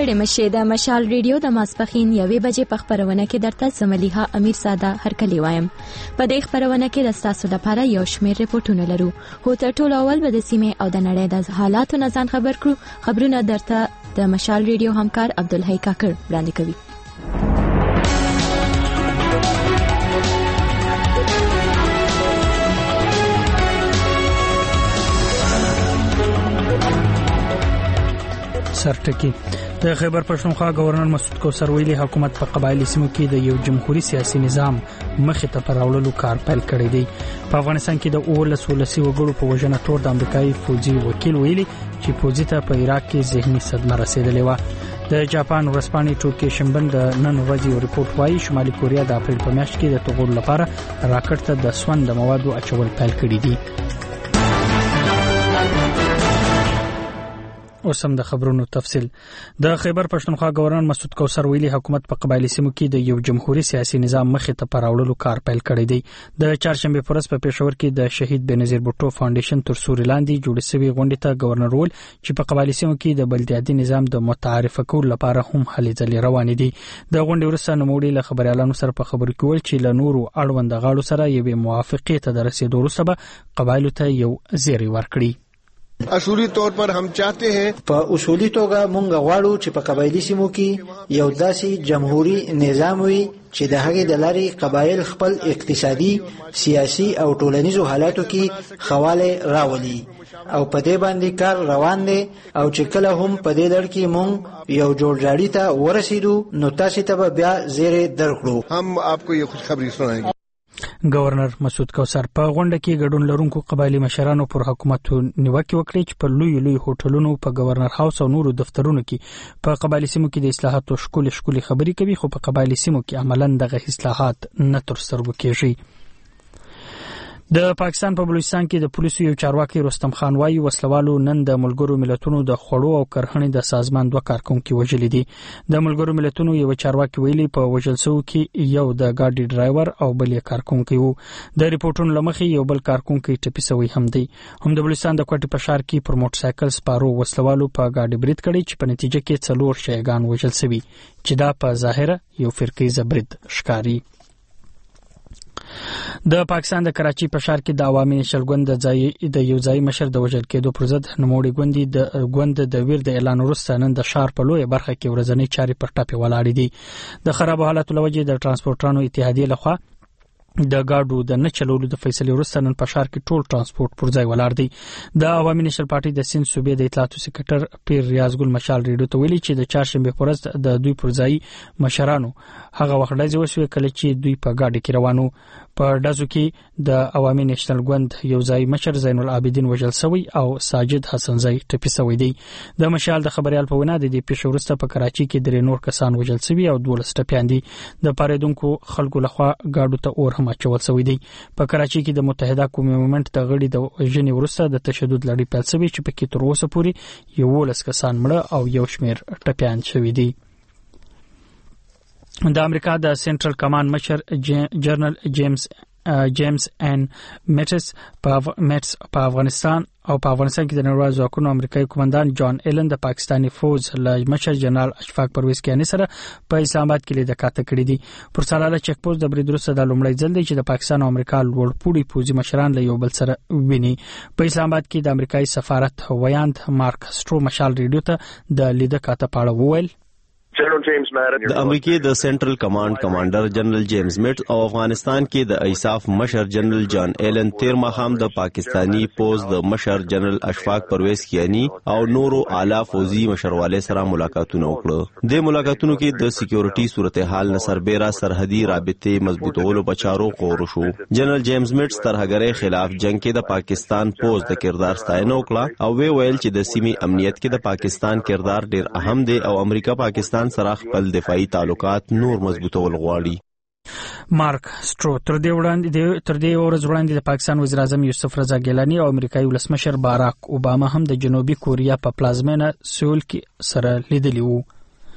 ستړي مشه د مشال ریډیو د ماسپخین 1 بجې په خبرونه کې درته زملیحه امیر ساده هرکلی وایم. په دې خبرونه کې د تاسو لپاره یو شمېر ریپورتونه لرو. هو تر ټولو اول به د سیمې او د نړۍ د حالاتو نه ځان خبر کړو. خبرونه درته د مشال ریډیو همکار عبدالحی کاکر وړاندې کوي. سرټکی د خیبر پښتونخوا گورنر مسعود کوثر ویلي حکومت په قبایلی سیمو کې د یو جمهوریت سیاسي نظام مخې ته پراوللو کار پیل کړی دی. په افغانستان کې د ولسي وګړو په وژنه تور د امریکایي فوجي وکیل ویلي چې فوجي ته په عراق کې ذهني صدمه رسیدلې و. د جاپان ورځپاڼې ټوکي شنبه د نن ورځې یو ریپورت وايي شمالي کوریا د اپریل په میاشت کې د توغور لپاره راکټ ته د سون د موادو اچول پیل کړی دي. اوس هم د خبرونو تفصیل. د خیبر پښتونخوا گورنر مسعود کوثر ویلي حکومت په قبایلی سیمو کې د یو جمهوریت سیاسي نظام مخې ته پراوللو کار پیل کړی دی. د چهارشنبه پر ورځ په پېښور کې د شهید بنظیر بوټو فاونډیشن تر سوري لاندې جوړ شوی غونډې ته گورنر ویل چې په قبایلی سیمو کې د بلدیاتي نظام د متعارف کولو لپاره هم هلې ځلې روانې دي. د غونډې وروسته نوموړي له خبريالانو سره په خبرو کې ویل چې له نورو اړوند غاړو سره یوې موافقې ته د رسیدو وروسته به قبایلو ته یو زیری ورکړي. اصولی طور پر هم چاہتے ہیں په اصولی توګه مونږ غواړو چې په قبایلی سیمو کې یو داسې جمهوری نظام وي چې د هغې د لارې قبایل خپل اقتصادي، سیاسي او ټولنیزو حالاتو کې خواله راولي او په دې باندې کار روان دی او چې کله هم په دې لړ کې مونږ یو جوړجاړي ته ورسېدو نو تاسو ته به بیا زیری درکړو. هم آپ کو یہ خوشخبری سنائیں گے. گورنر مسعود کوثر په غونډه کې ګډون لرونکو قبایلی مشرانو پر حکومت نیوکه وکړه چې په لوی هوټلونو په گورنر هاوس او نورو دفترونو کې په قبایلی سیمو کې د اصلاحاتو شکول خبرې کوي خو په قبایلی سیمو کې عملاً دغه اصلاحات نه تر سترګو کېږي. د پاکستان په بلوچستان کې د پولیسو یو چارواکي رستم خان وايي وسلوالو نن د ملګرو ملتونو د خوړو او کرهڼې د سازمان 2 کارکونکو وژل دي. د ملګرو ملتونو یو چارواکي ویلي په وژل شو کې یو د ګاډي ډرایور او بل یې کارکونکي وو. د ریپورتونو لمخې یو بل کارکونکي ټپي شوی هم دی. هم د بلوچستان د کوټې په ښار کې پر موټر سایکل سپارو وسلوالو په ګاډي برید کړی چې په نتیجه کې 4 شیعاګان وژل شوي چې دا په ظاهره یو فرقي برید ښکاري. د پاکستان د کراچي په ښار کې د عوامي نشل ګوند د یو ځای مشر د وژل کېدو پر ضد نوموړي ګوند د ویر د اعلان وروسته نن د ښار په لویه برخه کې ورځنی چارې پر ټاپې ولاړې دي. د خراب حالاتو لوجې د ترانسپورټرانو اتحادیې لخوا د گاډو د نه چلولو د فیصلې وروسته نن په ښار کې ټول ترانسپورت پر ځای ولاړ دی. د عوامي نشل پارټي د سند صوبې د اطلاعاتو سکرټر پیر ریاض ګل مشال ریډیو ته ویلي چې د چهارشنبه پر ورځ د دوی پر ځای مشرانو هغه وخت ډزې وشوې کله چې دوی په گاډي کې روانو. په ډزو کې د عوامي نشل ګوند یو ځای مشر زین العابدین وژل شوی او ساجد حسنزئی ټپي شوی دی. د مشال د خبريال په وینا د دې پیښې وروسته په کراچي کې 3 نور کسان وژل شوی او 12 ټپيان دي. د پاریدونکو خلکو لخوا گاډو ته اور هم اچول شوی دی. په کراچي کې د متحده قومي مومنت د غړي د ژنې وروسته د تشدد لړۍ پیل شوی چې په کې تر اوسه پورې 11 کسان مړه او یو شمېر ټپيان شوی دي. د امریکا د سنټرل کمانډ مشر جنرال جیمز ان میټس په افغانستان کې د نړیوال ځواکونو امریکایي قومندان جان ایلن د پاکستاني فوج له مشر جنرال اشفاق پرویز کیانی سره په اسلام آباد کې لیدکاته کړې دي. پر سالاله چک پوسټ د برید وروسته د لومړی ځل دی چې د پاکستان او امریکا لوړپوړي پوځي مشران له یو بل سره ویني. په اسلام آباد کې د امریکایي سفارت ویاند مارک سټرو مشال ریډیو ته د لیدکاته په اړه وویل د امریکای د سنټرل کمانډ کمانډر جنرال جیمز میټ او افغانستان کې د ایساف مشر جنرال جان ایلن تیر ماهم د پاکستانی پوز د مشر جنرال اشفاق پرویز کیانی او نورو اعلی فوجي مشرواله سره ملاقاتونه وکړه. د ملاقاتونو کې د سکیورټي صورتحال نصربیرا سرحدي رابطې مضبوطولو په چارو غور شو. جنرال جیمز میټ ترهګرۍ خلاف جنگ کې د پاکستان پوز د کردار ستاینه وکړه او ویل چې د سیمې امنیت کې د پاکستان کردار ډیر اهم دی او امریکا پاکستان سره خپل دفاعي تعلقات نور مضبوطول غواړي. مارک سټرو تر دې ورځ وړاندې د پاکستان وزیر اعظم یوسف رضا ګیلانی او امریکایي ولسمشر باراک اوباما هم د جنوبي کوریا په پلازمینه سول کې سره لیدلی وو.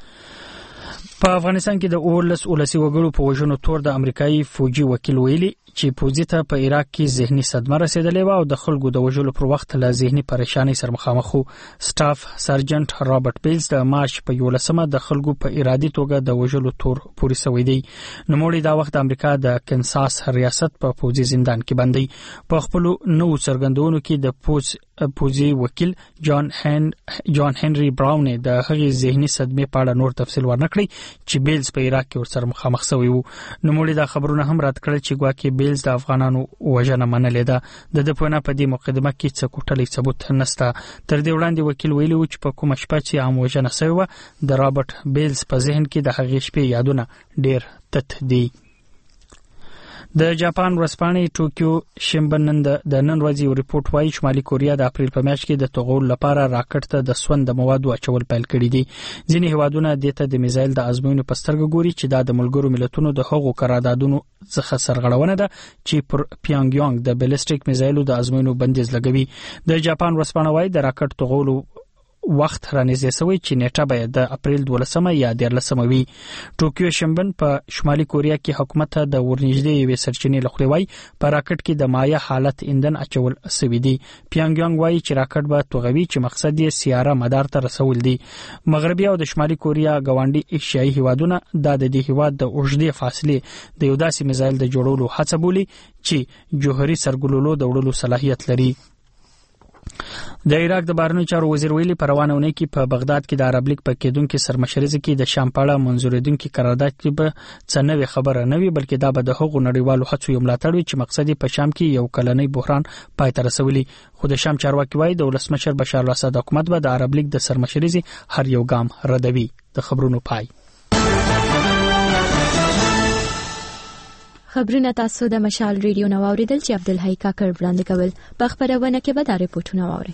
په افغانستان کې د ولسي وګړو په وژنو تور د امریکایي فوجي وکیل ویلي چې پوځي ته په عراق کې ذهني صدمه رسیدلې و او د خلکو د وژلو پر وخت له ذهني پریشانی سره مخامخ وو. سټاف سرجنټ رابرټ بیلز د مارچ په 11مه د خلکو په ارادي توګه د وژلو تور پوری شوی دی. نوموړي دا وخت امریکا د کنساس ریاست په پوځي زندان کې بندي. په خپل نو څرګندونو کې د پوځي وکیل جان هنري براون د هغې ذهني صدمې په اړه نور تفصیل ورنکړي چې بیلز په عراق کې ورسره مخامخ شوی وو. نوموړي دا خبرونه هم رد کړل چې ګواکې بیلز د افغانانو وژنه منلې ده. د په نه په دې مقدمه کې څه کوټلې ثبوت نشته. تر دې وړاندې وکیل ویلي و چې په کومه شپه چې عام وژنه شوی و د رابرټ بیلز په ذهن کې د هغې شپې یادونه ډېر تت دي. د جاپان ورځپاڼې ټوکیو شنبه نن ورځې یو ریپورت وایي شمالي کوریا د اپریل په میاشت کې د توغول لپاره راکټ ته د سون د موادو اچول پیل کړي دي. ځینې هیوادونه دته د میزایل د ازموینو په سترګه ګوري چې دا د ملګرو ملتونو د هغو قراردادونو څخه سرغړونه ده چې پر پیانګ یانګ د بیلستیک میزایلو د ازموینو بندیز لګوي. د جاپان ورځپاڼه وایي د راکټ توغولو وخت رانږدې شوی چې نیټه به د اپریل 12 یا 13 وي. ټوکیو شنبه په شمالي کوریا کې حکومت د ورنږدې یوې سرچینې لخوا وایي په راکټ کې د مایع حالت ایندن اچول شوی دی. پیانګ یانګ وایي چې راکټ به توغوي چې مقصد یې سیاره مدار ته رسول دی. مغربي او د شمالي کوریا ګاونډي ایشیایي هیوادونه د دې هیواد د اوږدې فاصلې د یو داسې میزایل د جوړولو هڅه بولي چې جوهري سرګلولو د وړلو صلاحیت لري. د عراق د بهرنیو چارو وزیر ویلي په روانه اونۍ کې په بغداد کې د عرب لیگ په کېدونکو سرمشرۍ کې د شام په اړه منظورېدونکو قرارداد کې به څه نوې خبره نه وي بلکې دا به د هغو نړیوالو هڅو یو ملاتړ وي چې مقصد یې په شام کې یو کلنی بحران پای ته رسولي. خو د شام چارواکي وایي د ولسمشر بشار الاسد حکومت به د عرب لیگ د سرمشرۍ هر یو ګام ردوي. د خبرونو پای. خبرونه تاسو د مشال ریډیو نو اوریدل چې عبدالحی کاکړ وړاندې کول. په خبرونه کې به دا ریپورتونه واوري.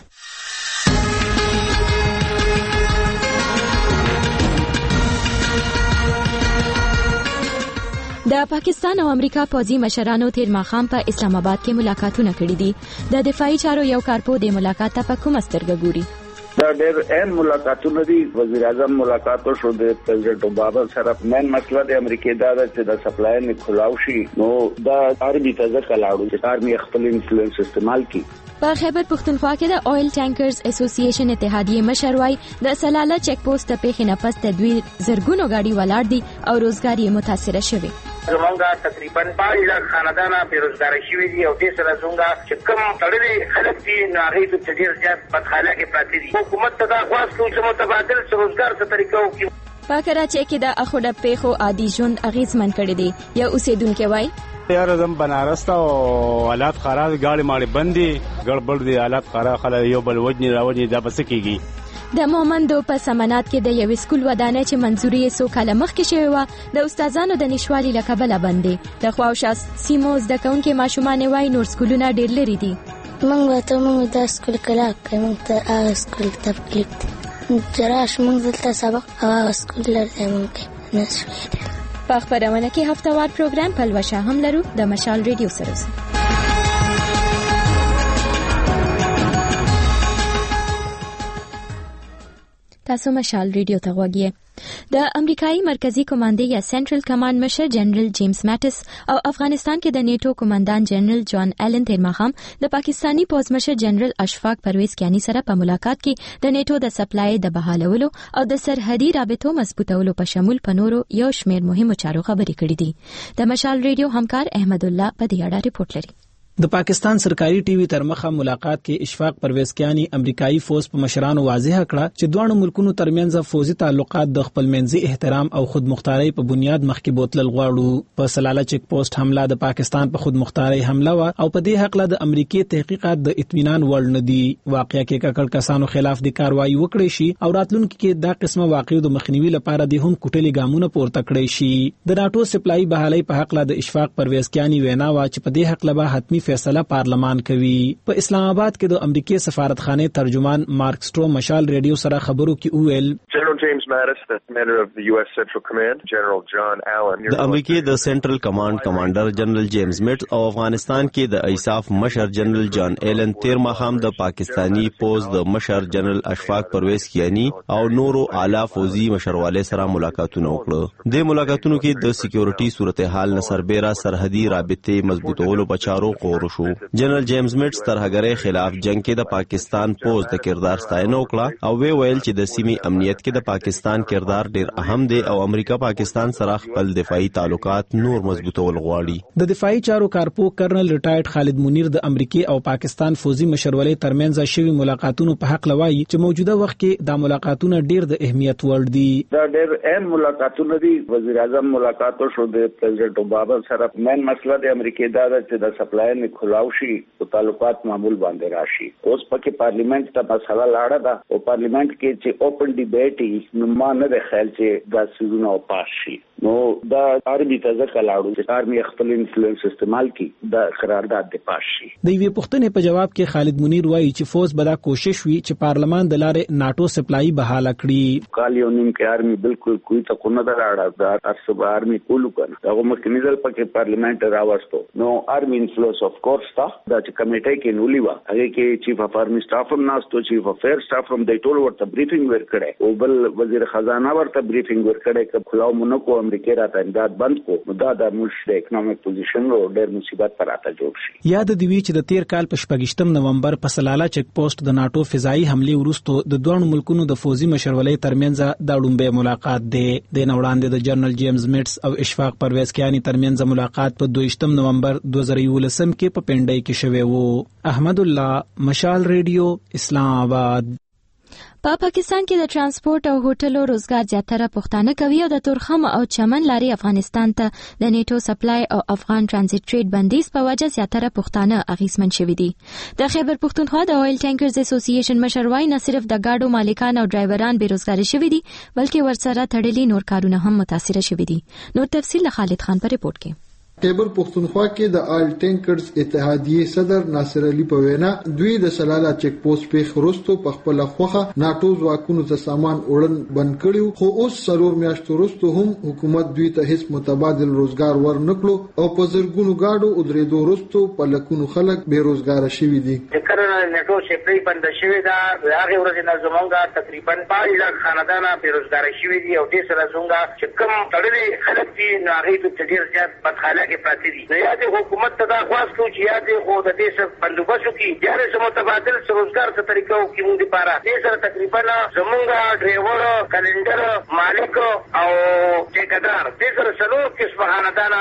د پاکستان او امریکا پوځي مشرانو تیر ماښام په اسلام آباد کې ملاقاتونه کړي دي. د دفاعي چارو یو کارپو د ملاقات ته په کومه سترګه ګوري؟ دا ډېر اهم ملاقاتونه دي. وزیر اعظم ملاقات شو د پرزیدنت اوباما سره. مین مسله د امریکا دا ده چې د سپلای نه کلاو شي نو دا آرمي ته ځکه لاړو چې آرمي خپل انفلوئنس استعمال کړي. په خیبر پختونخوا کې د اویل ټانکرز اسوسییشن اتحادیه مشر وای د سلاله چیک پوسټ ته پیښې نه پس د دوی زرګونو غاډي ولاړ دي او روزګار یې متاثر شوی. زمونږه تقریبا 5 لک خاندان بیروزګار شوي دي او دې سره څنګه چې کوم تړلي خلک دي نو هغه د تدیر زیات بدحاله کې پاتې دي. حکومت ته دا خواست کوي چې متبادل روزګار څه طریقو کې په کراچۍ کې د اخوډه پیښو عادي ژوند اغیزمن کړی دی. یا اوسیدونکو وای یار زم بنارس ته حالات خراب گاڑی ماړي بندي ګړبړ دي حالات خراب خلک یو بل وجني راوړي دا بس کیږي. د مومندو په سمنات کې د یو سکول ودانۍ چې منځوري یې سو کاله مخکې شوی و د استادانو د نشوالي له کبله بندې. د خواوشا سیمو زده کوونکي ماشومان وای نور سکولونه ډېر لري دي. موږ د سکول کلاک موږ ته هغه سکول تفکیک دي جراش موږ دلته سبق هغه سکول لري موږ نه شوي. په خبرونه کې هفتوار پروګرام پلوشه هم لرو د مشال ریډیو سره. تاسو مشال ریډیو ته غوږی. د امریکایي مرکزی کمانډې یا سنټرل کمانډ مشر جنرال جیمز ماټس او افغانستان کې د نیټو کمانډان جنرال جان ایلن تیر ماښام د پاکستانی پوځ مشر جنرال اشفاق پرویز کیانی سره په ملاقات کې د نیټو د سپلای د بحالولو او د سرحدي رابطو مضبوطولو په شمول په نورو یو شمېر مهمو چارو خبرې کړې دي. د مشال ریډیو همکار احمد الله په دې اړه ریپورت لري. د پاکستان سرکاري ټي وي تر مخه ملاقات کې اشفاق پرویز کیانی امریکایي فوج په مشرانو واضح کړه چې دوه ملکونو ترمنځ فوزي تعلقات د خپلمنځي احترام او خودمختاري په بنیاد مخکې بوتل غواړو. په سلاله چیک پوسټ حمله د پاکستان په خودمختاري حمله و او په دې حق له د امریکای تحقیقات د اطمینان وړ نه دي. واقعیا کې ککړ کسانو خلاف د کاروایی وکړي شي او راتلونکي کې دا قسمه واقعو د مخنیوي لپاره د هم کوټلي ګامونه پورته کړي شي. د ناتو سپلای بحالي په حق له د اشفاق پرویز کیانی وینا وا چې په دې حق له حتمی فیصله پارلمان کوي. په اسلام آباد کې د امریکای سفارتخانه ترجمان مارک سټرو مشال ریډیو سره خبرو کې وویل General James Mattis, the commander of the U.S. Central Command, General John Allen. د امریکای د سنټرل کمانډ کمانډر جنرال جیمز میټس او افغانستان کې د ایساف مشر جنرال جان ایلن تیر ماښام د پاکستانی پوز د مشر جنرال اشفاق پرویز کیانی او نورو اعلی فوجي مشرواله سره ملاقاتونه وکړه. د ملاقاتونو کې د سکیورټي صورتحال نصربیرا سرحدي رابطې مضبوطولو په چارو غور شو. جنرال جیمز میټس ترهګرۍ خلاف جنگ کې د پاکستان پوز د کردار ستاینه وکړه او ویل چې د سیمې امنیت کې د پاکستان کردار ډیر اهم دی او امریکا پاکستان سره خپل دفاعي تعلقات نور مضبوطول غواړي. د دفاعي چارو کارپو کرنل ریټایرډ خالد منیر د امریکای او پاکستان فوجي مشرولې ترمنځ شوی ملاقاتونو په حق لوي چې موجوده وخت کې د ملاقاتونو ډیر د اهمیت وړ دي. دا ډیر اهم ملاقاتونه دي. وزیر اعظم ملاقات شو د پریزیډنټ اوباما سره. مین مسله د امریکای دا چې د سپلای نه خلاو شي او تعلقات معمول باندې راشي. اوس پکې پارلیمنت ته مسله لاړه ده او پارلیمنت کې چې اوپن ډیبیټ نو ما نه د خیال چې دا سيزونه او پاس شي. نو دا آرمي ته ځکه لاړو چې آرمي خپل انفلوئنس استعمال کړي دا قرارداد د پاس شي. د یوې پوښتنې په جواب کې خالد منیر وایي چې فوج به دا کوشش وي چې پارلمان د لارې ناتو سپلای بحاله کړي. کالیونیم کې آرمي بالکل کوئی ته نه دراړه دا تاسو به آرمي کولو کنه دا مکمل پکې پارلیمنت راوستو. نو آرمي انفلوئنس اف کورس تا دا چې کمیټه کې نولي وا هغه کې چیف اف آرمي سټاف هم ناستو چیف اف فیر سټاف هم د ټول ورته بریفینګ ورکړي او بل وزیر خزانه ورته بریفینګ ورکړي چې خلاو مونږ امریکای راته امداد بند کو دا د ملک د اکونومیک پوزیشن او ډېر مصیبت پر راته جوړ شي. یاد دی وی چې د تیر کال په 28 نومبر په سلاله چک پوسټ د ناتو فضائي حمله ورستو د دوه ملکونو د فوجي مشرولې ترمنځ د ډومبه ملاقات دی. د نوړاندې د جنرال جیمز میټس او اشفاق پرویز کیانی ترمنځ ملاقات په 22 نومبر 2019 کې په پنډای کې شوی وو. احمد الله مشال ریډیو اسلام آباد. په پاکستان کې د ترانسپورت او هوټلو روزګار زیاتره پښتانه کوي او د تورخم او چمن لاري افغانستان ته د نیټو سپلای او افغان ترانزیت ټریډ بندیز په وجه زیاتره پښتانه اغیزمن شوي دي. د خیبر پښتونخوا د اویل ټانکرز اسوسییشن مشر وايي نه صرف د گاډو مالکان او ډرایوران بیروزګار شوي دي بلکې ورسره تړلي نور کارونه هم متاثر شوي دي. نور تفصیل خالد خان په ریپورت کې. خیبر پښتونخوا کې د آل ټینکرز اتحادیه صدر ناصر علي په وینا دوی د سلاله چک پوسټ په خروستو په خپل خوخه ناتو ځواکونو ته سامان وړن بند کړیو خو اوس سلور میاشتو وروسته هم حکومت دوی ته هیڅ متبادل روزګار ورنکړو او په زرګونو گاډو او درېدو وروسته په لکونو خلک بیروزګار شوي دي. کرنه نیټو سپلای بند شوی دا هغه ورځ نه زمونږه تقریبا 5 لک خاندان بیروزګار شوي دي او دې سره زمونږه چې کوم تړلي خلک دي نو هغه ته ډیر زیات بدحاله کې پاتې دي. نو یاد حکومت ته دا خواست کوي چې یاد خو د دې څخه بندوبست وکړي چې سم متبادل روزګار څخه طریقو کې موږ لپاره دې سره تقریبا زمونږه ډرایور کلندر مالک او ټیکدار دې سره څلور قسم خاندان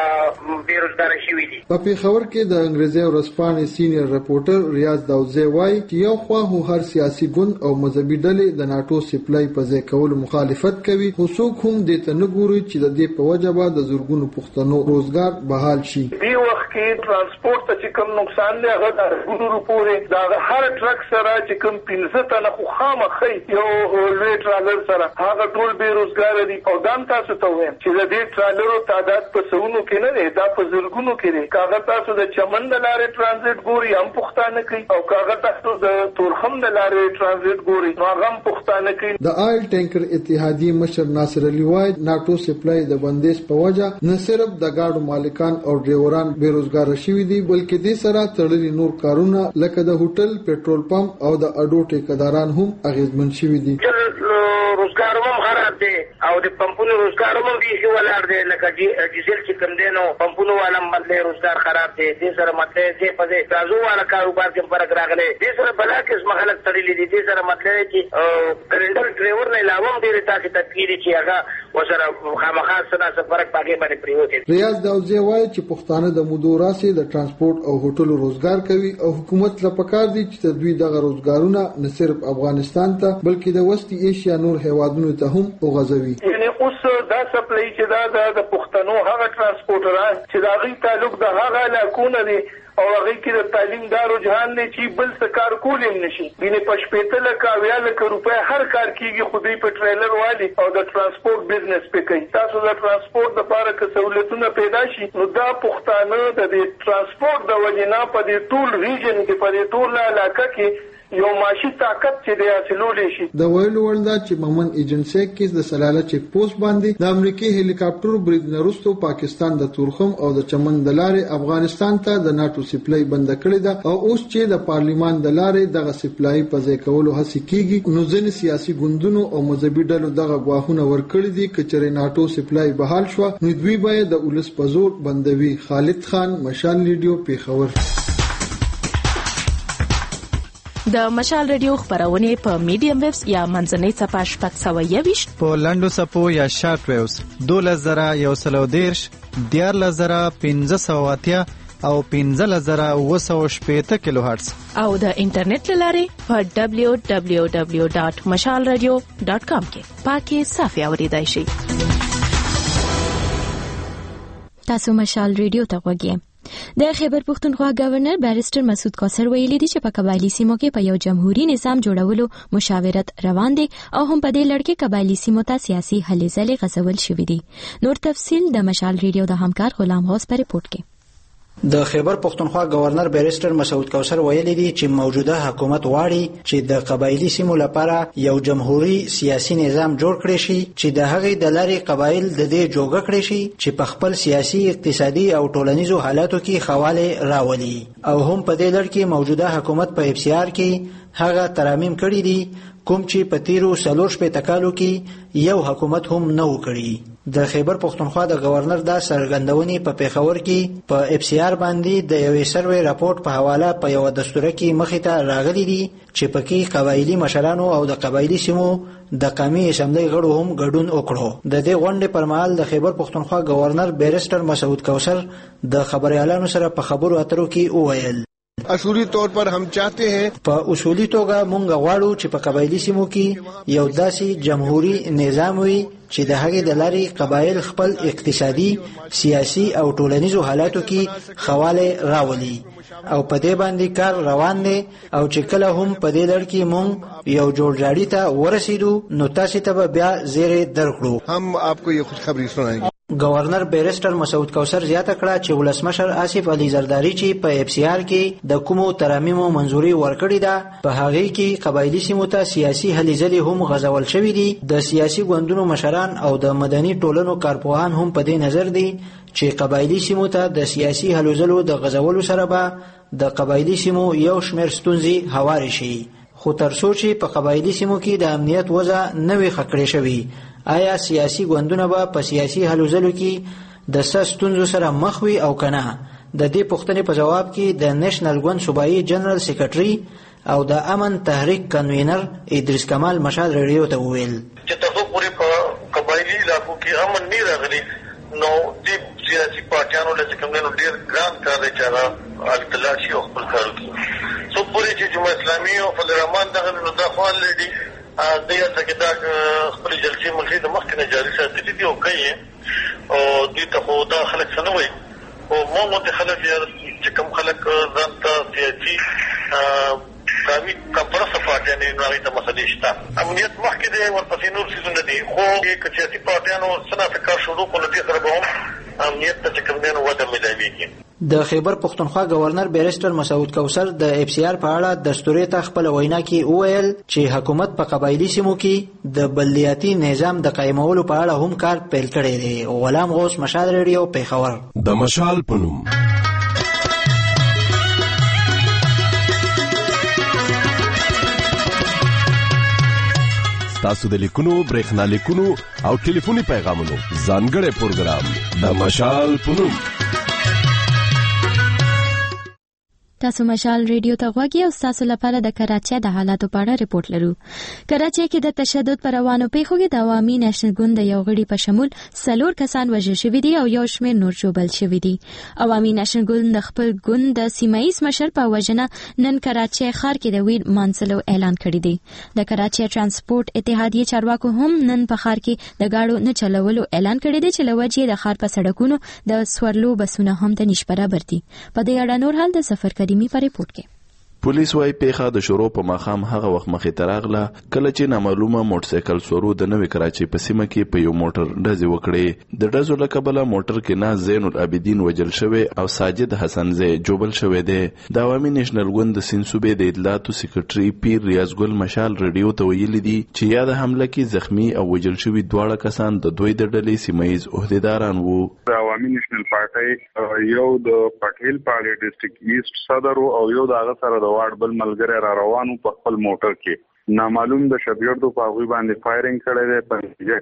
بیروزګار شوي دي. په پیښور کې د انګریزي ورځپاڼې سینیئر رپورټر ریاض داوزی وایي چې یو خوا هر سیاسي ګوند او مذهبي ډلې د ناتو سپلای په ځای کولو مخالفت کوي خو څوک هم دې ته نه ګوري چې د دې په وجه به د زورګونو پښتنو روزګار بحال شي. دی وخت کې ترانسپورت ته کوم نقصان دی هغه د ګورو پورې دا هر ټرک سره چې کوم 15 تنه خو خامخې یو لوی ټرالر سره هغه ټول بیروزګار دي او دام تاسو ته وایم چې د دې ټرالرو تعداد په سونو کې نه دی دا په زرګونو کې دی. کاغه تاسو د چمن د لارې ترانزیت ګوري هم پښتانه کوي او کاغه تاسو د تورخم د لارې ترانزیت ګوري نو هغه هم پښتانه کوي. د آیل ټینکر اتحادیه مشر ناصر علي وایي ناتو سپلای د بندیز په وجه نه صرف د گاډو مالکان او ډرایوران بیروزګار شوي دي بلکې دې سره تړلي نور کارونه لکه د هوټل پېټرول پمپ او د اډو ټیکداران هم اغیزمن شوي دي. روزګار هم خراب دی او د پمپونو روزګار هم بیخي ولاړ دی لکه ډیزل چې کوم دی نو پمپونو والا هم باندې روزګار خراب دی. دې سره مطلب دی په تاسو والا کاروبار کې فرق راغلی. دې سره بلا قسم خلک تړلي دي. دې سره مطلب چې کلندر ډرایور نه علاوه هم ډېر تاسو تدبیر چې هغه وسره خامخا سره فرق پاګې باندې پریوتی. ریاض داوزی وایي چې پښتانه د مودو راسي د ترانسپورت او هوټلو روزګار کوي او حکومت له پکار دي چې دوی دغه روزګارونه نه صرف افغانستان ته بلکې د وسطي ایشیا نور هیوادونو ته هم وغځوي. یعنی اوس دا سپلای چې دا د پښتنو هغه ترانسپورټران چې دا غي تعلق د هغه علاقونه دي او هغه کې د تعلیم دا رجحان دی چې بل څه کار کولم نشي. دینه پښپېته لکه 20 لک روپے هر کار کیږي خو دې په ټریلر والی او د ترانسپورت بزنس په کوي. تاسو د ترانسپورت لپاره که سہولتونه پیدا شي نو دا پښتانه د ترانسپورت د وجینا په دې ټول ریجن کې په دې ټول علاقه کې یو معاشي طاقت چې د حاصلولې شي. د ویلو وړ ده چې مومن ایجنسی کې د سلاله چیک پوسټ باندې د امریکای هلیکاپټر برید نرستو پاکستان د تورخم او د چمن د لارې افغانستان ته د ناتو سپلای بند کړی ده او اوس چې د پارلیمان د لارې دغه سپلای په ځای کولو هڅه کیږي نو ځینې سیاسي ګوندونو او مذهبي ډلو دغه غواخونه ورکړي دي چې ناتو سپلای بحال شو نو دوی باید د ولس په زور بندوي. خالد خان، مشال ریډیو، پیښور. د مشال ریډیو خبرونه په میډیم ویوز یا منځنۍ صفحه 621 په لنډو صفو یا شارټ ویوز 2110 14580 او 15780 کیلو هرتز او د انټرنیټ لارې په www.mashalradio.com کې پاکي صافي اوریدای شي. تاسو مشال ریډیو ته وګورئ. د خیبر پختونخوا گورنر بیرسټر مسعود کوثر ویلي دی چې په قبایلی سیمو کې په یو جمهوریت نظام جوړولو مشاورت روان دي او هم په دې لړ کې قبایلی سیمو ته سیاسي هلې ځلې غځول شوې دي. نور تفصیل د مشال ریډیو د همکار غلام غوث په ریپورت کې. د خیبر پختونخوا گورنر بیرسټر مسعود کوثر ویلي دی چې موجوده حکومت غواړي چې د قبایلی سیمو لپاره یو جمهوریت سیاسي نظام جوړ کړي شي چې د هغې د لارې قبایل د دې جوګه کړي شي چې په خپل سیاسي، اقتصادي او ټولنیزو حالاتو کې خواله راولي او هم په دې لړ کې موجوده حکومت په افسیار کې هغه ترامیم کړي دي کوم چې په تیرو 40 کالو کې یو حکومت هم نه وکړي. د خیبر پختونخوا د گورنر دا سرګندونې په پیښور کې په افسیار باندې د یوې سروې راپورټ په حواله په یو دستوره کې مخې ته راغلي دي چې پکې قبایلی مشرانو او د قبایلی سیمو د قومي اسمبلی غړو هم ګډون وکړو. د دې غونډې پر مهال د خیبر پختونخوا گورنر بیرسټر مسعود کوثر د خبريالانو سره په خبرو اترو کې وویل اصولی طور پر هم چاہتے ہیں په اصولی توګه مونږ غواړو چې په قبایلی سیمو کې یو داسې جمهوریت نظام وي چې د هغې د لارې قبایل خپل اقتصادي، سیاسي او ټولنیزو حالاتو کې خواله راولي او په دې باندې کار روان دی او چې کله هم په دې لړ کې مونږ یو جوړجاړي ته ورسېدو نو تاسو ته بیا زیری درکړو. هم आपको ये खुशखबरी सुनाएंगे. گورنر بیرسټر مسعود کوثر زیاته کړه چې ولسمشر آصف علي زرداری چې په افسیار کې د کومو ترمیمو منځوري ورکړې ده په هغه کې قبایلی سیمو ته سیاسي هلې ځلې هم غځول شوې دي. د سیاسي ګوندونو مشران او د مدني ټولنو کارپوهان هم په دې نظر دي چې قبایلی سیمو ته د سیاسي هلو ځلو د غځولو سره به د قبایلی سیمو یو شمېر ستونزې هوارې شي. خو تر څو چې په قبایلی سیمو کې د امنیت وضع نه وي ښه کړې شوې آیا سیاسي ګوندونه به په سیاسي هلو ځلو کې د ستونزو سره مخ وي او کنه؟ د دې پوښتنې په جواب کې د نېشنل ګوند صوبایي جنرال سیکریټري او د امن تحریک کنوینر ادریس کمال مشال ریډیو ته وویل چې تاسو پوری په قبایلی علاقو کې امن نه راغلی نو د سیاسي پارټیانو له څخه نو ډیر ګران کار دی چې هغه التلاشي او خپل کار کوي. سو پوری چې جمهوریت اسلامي او فدرال رحمان دغه نو د خپل لدی د یو څه کې دا خپل جلسې مخې د مخکنه جاري ساتلې دي او کوي او دې ته خو دا خلک څه نه وایي او موږ ته خلک چې کوم خلک ځان ته سیاسي قومي کمپرس پارټیانو نوې ته مسلې شته امنیت مخکې دی ورپسې نور څیزونه دي خو کې سیاسي پارټیانو څنګه فکر شروع کول دي سره به هم امنیت ته کوم نه وده ملایوي. د خیبر پختونخوا گورنر بیرسټر مسعود کوثر د افسیار په اړه دستوري ته خپل وینا کې وویل چې حکومت په قبایلی سیمو کې د بلدیاتي نظام د قائمولو په اړه هم کار پیل کړی دی. غلام غوث، مشال ریډیو، پیښور. د مشال پنوم تاسو د لیکونو، برېښنا لیکونو او ټلیفوني پیغامونو ځانګړی پروګرام د مشال پنوم. تاسو مشال ریډیو ته غوږی او تاسو لپاره د کراچۍ د حالاتو په اړه ریپورت لرو. کراچۍ کې د تشدد پر روانو پیښو کې د عوامي نېشنل ګوند د یو غړي په شمول 4 کسان وژل شوي دي او یو شمېر نور ژوبل شوي دي. عوامي نېشنل ګوند د خپل ګوند د سیمایي مشر په وژنه نن کراچۍ ښار کې د ویر مانځلو اعلان کړی دی. د کراچۍ ترانسپورت اتحادیې چارواکو هم نن په ښار کې د گاډو نه چلولو اعلان کړی دی چې لوجې د ښار په سړکونو د سورلو بسونه هم د نشبره برتي. په دې اړه نور حال د سفر کریمی پر ریپورت کې. پولیس وايي پیښه د شروع په ماښام هغه وخت مخې ته راغله کله چې نامعلومه موټر سایکل سورو د نوې کراچۍ په سیمه کې په یو موټر ډزې وکړې. د ډزو له کبله موټر کې ناز زین العابدین وجل شوی او ساجد حسنزی جوبل شوی دی. د عوامي نېشنل ګوند د سیند صوبې د اطلاعاتو سکرټري پیر ریاض ګل مشال رادیو ته ویلي دي چې یا د حمله کې زخمی او وجل شوي دواړه کسان د دوی د ډلې سیمایي عہدیداران وو. د عوامي نېشنل پارټۍ یو د پټیل پاړې ډسټریکټ ایست صدر او یو د هغه سره د وارډ بل ملګری را روانو په خپل موټر کې نامعلوم د شبيردو په هغه باندې فایرینګ کړی دی. په نتیجه